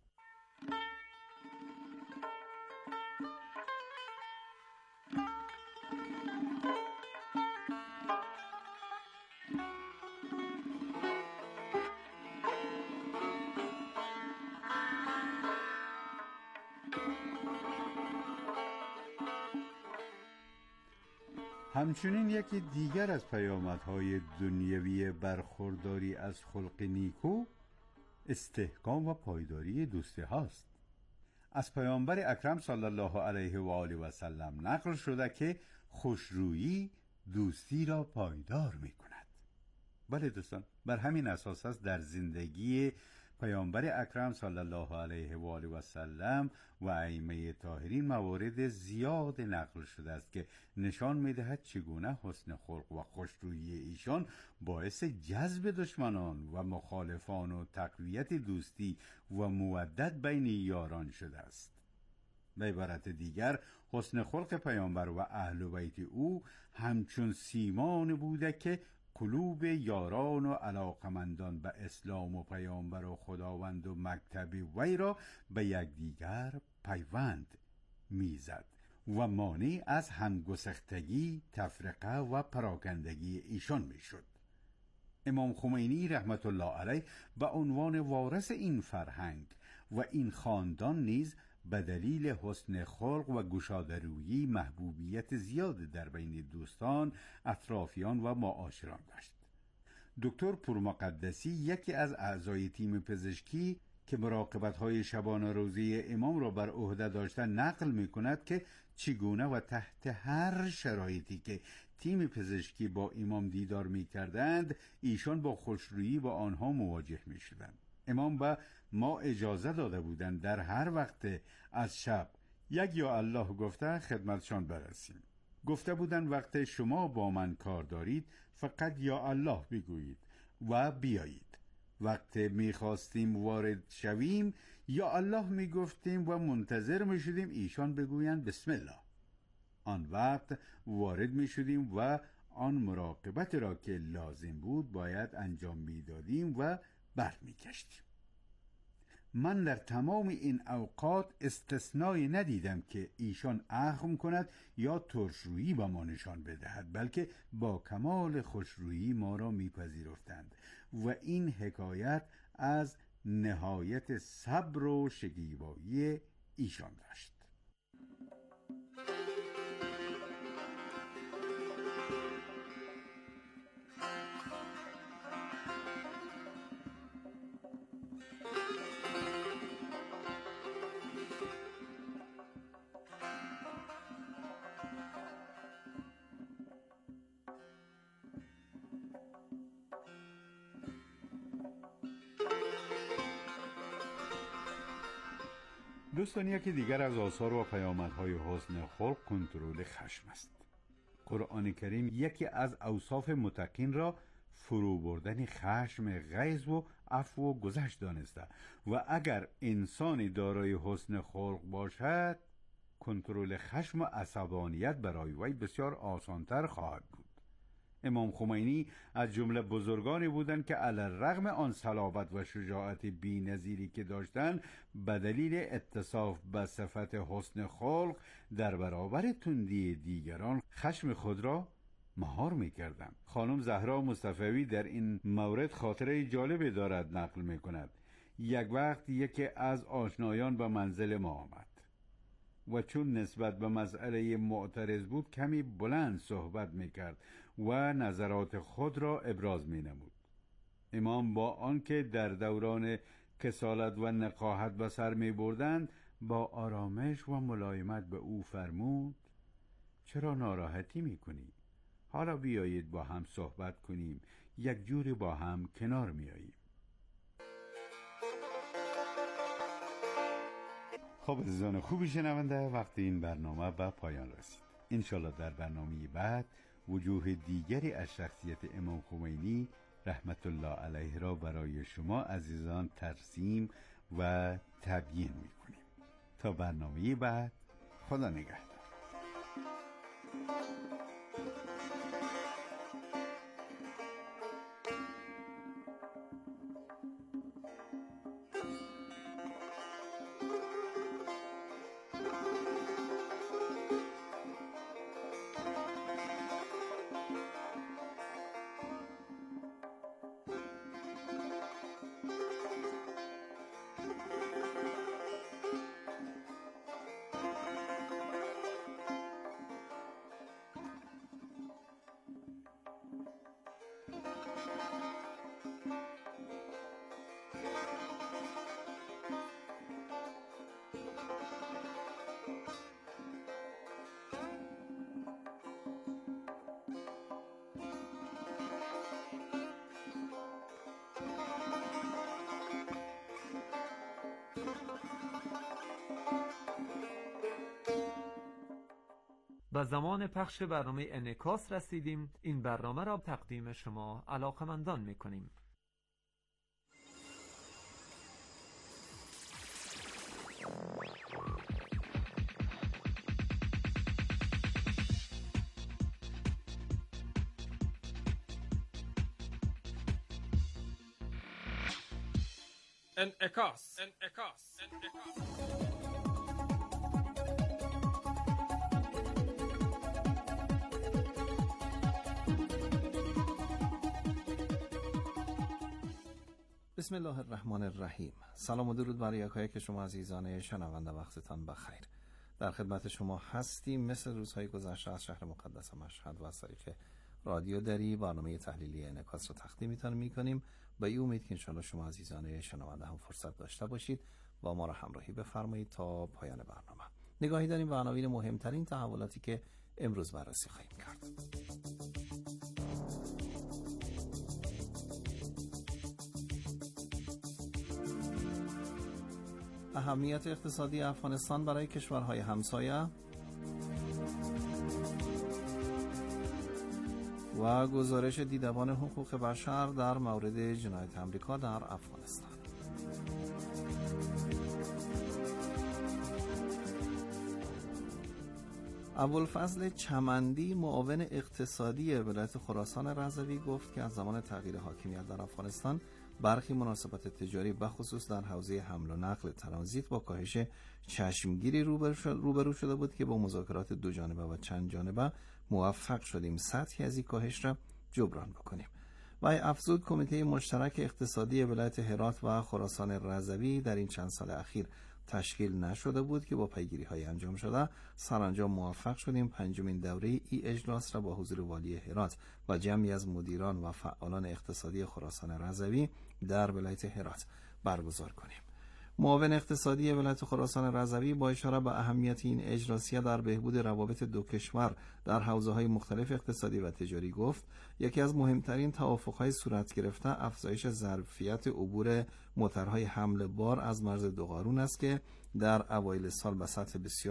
همچنین یکی دیگر از پیامدهای دنیوی برخورداری از خلق نیکو استحکام و پایداری دوستی هاست. از پیامبر اکرم صلی الله علیه و آله و سلم نقل شده که خوشرویی دوستی را پایدار می کند. بله دوستان، بر همین اساس است در زندگی پیامبر اکرم صلی الله علیه و آله و سلم و ائمه طاهرین موارد زیاد نقل شده است که نشان می‌دهد چگونه حسن خلق و خوشرویی ایشان باعث جذب دشمنان و مخالفان و تقویت دوستی و مودت بین یاران شده است. به عبارت دیگر، حسن خلق پیامبر و اهل بیت او همچون سیمان بوده که قلوب یاران و علاقمندان به اسلام و پیامبر و خداوند و مکتب وی را به یکدیگر پیوند میزد و مانع از همگسختگی، تفرقه و پراکندگی ایشان میشد. امام خمینی رحمت الله علیه به عنوان وارث این فرهنگ و این خاندان نیز به دلیل حسن خلق و گشاده‌رویی محبوبیت زیاد در بین دوستان، اطرافیان و معاشران داشت. دکتر پورمقدسی، یکی از اعضای تیم پزشکی که مراقبت‌های شبانه روزی امام را بر عهده داشته، نقل می‌کند که چگونه و تحت هر شرایطی که تیم پزشکی با امام دیدار می‌کردند، ایشان با خوشرویی با آنها مواجه می‌شدند. امام به ما اجازه داده بودند در هر وقت از شب یک یا الله گفته خدمتشان برسیم. گفته بودند وقت شما با من کار دارید فقط یا الله بگویید و بیایید. وقت میخواستیم وارد شویم یا الله میگفتیم و منتظر میشدیم ایشان بگویند بسم الله. آن وقت وارد میشدیم و آن مراقبت را که لازم بود باید انجام میدادیم و برمیگشتیم. من در تمام این اوقات استثنایی ندیدم که ایشان اخم کند یا ترشرویی با ما نشان بدهد، بلکه با کمال خوشرویی ما را میپذیرفتند و این حکایت از نهایت صبر و شکیبایی ایشان داشت. دوستان، یکی دیگر از آثار و پیامدهای حسن خلق کنترل خشم است. قرآن کریم یکی از اوصاف متقین را فرو بردن خشم، غیظ و عفو و گذشت دانسته و اگر انسانی دارای حسن خلق باشد، کنترل خشم و عصبانیت برای وی بسیار آسانتر خواهد بود. امام خمینی از جمله بزرگانی بودند که علی الرغم آن صلابت و شجاعت بی‌نظیری که داشتند، به دلیل اتصاف به صفت حسن خلق در برابر تندی دیگران خشم خود را مهار می‌کردند. خانم زهرا مصطفوی در این مورد خاطره جالبی دارد نقل می‌کند. یک وقت یکی از آشنایان به منزل ما آمد و چون نسبت به مسئله معترض بود کمی بلند صحبت میکرد و نظرات خود را ابراز مینمود. امام با آنکه در دوران کسالت و نقاهت به سر میبردند، با آرامش و ملایمت به او فرمود: چرا ناراحتی میکنی؟ حالا بیایید با هم صحبت کنیم، یک جوری با هم کنار میاییم. خب عزیزان خوبی شنونده، وقت این برنامه به پایان رسید. انشالله در برنامه بعد وجوه دیگری از شخصیت امام خمینی رحمت الله علیه را برای شما عزیزان ترسیم و تبیین میکنیم. تا برنامه بعد، خدا نگهدار. به زمان پخش برنامه انعکاس رسیدیم. این برنامه را تقدیم شما علاقه‌مندان می‌کنیم. انعکاس. بسم الله الرحمن الرحیم. سلام و درود بر یکایک شما عزیزان شنونده، وقتتان بخیر. در خدمت شما هستیم مثل روزهای گذشته از شهر مقدس مشهد و از طریق رادیو دری برنامه تحلیلی انعکاس رو تقدیمتان میکنیم. با این امید که انشاءالله شما عزیزان شنونده هم فرصت داشته باشید و ما را همراهی بفرمایید تا پایان برنامه. نگاهی داریم به عناوین مهمترین تحولاتی که امروز بررسی خواهیم کرد. اهمیت اقتصادی افغانستان برای کشورهای همسایه و گزارش دیدبان حقوق بشر در مورد جنایت آمریکا در افغانستان. ابوالفضل چمندی معاون اقتصادی ولایت خراسان رضوی گفت که از زمان تغییر حاکمیت در افغانستان برخی مناسبات تجاری بخصوص در حوزه حمل و نقل ترانزیت با کاهش چشمگیری روبرو شده بود که با مذاکرات دو جانبه و چند جانبه موفق شدیم سطحی از این کاهش را جبران بکنیم. و افزود کمیته مشترک اقتصادی ولایت هرات و خراسان رضوی در این چند سال اخیر تشکیل نشده بود که با پیگیری‌های انجام شده سرانجام موفق شدیم پنجمین دوره ای اجلاس را با حضور والی هرات و جمعی از مدیران و فعالان اقتصادی خراسان رضوی در ولایت هرات برگزار کنیم. معاون اقتصادی ولایت خراسان رضوی با اشاره به اهمیت این اجراسیه در بهبود روابط دو کشور در حوزه‌های مختلف اقتصادی و تجاری گفت یکی از مهمترین توافق‌های صورت گرفته افزایش ظرفیت عبور موترهای حمل بار از مرز دو قارون است که در اوایل سال به سطح بسیار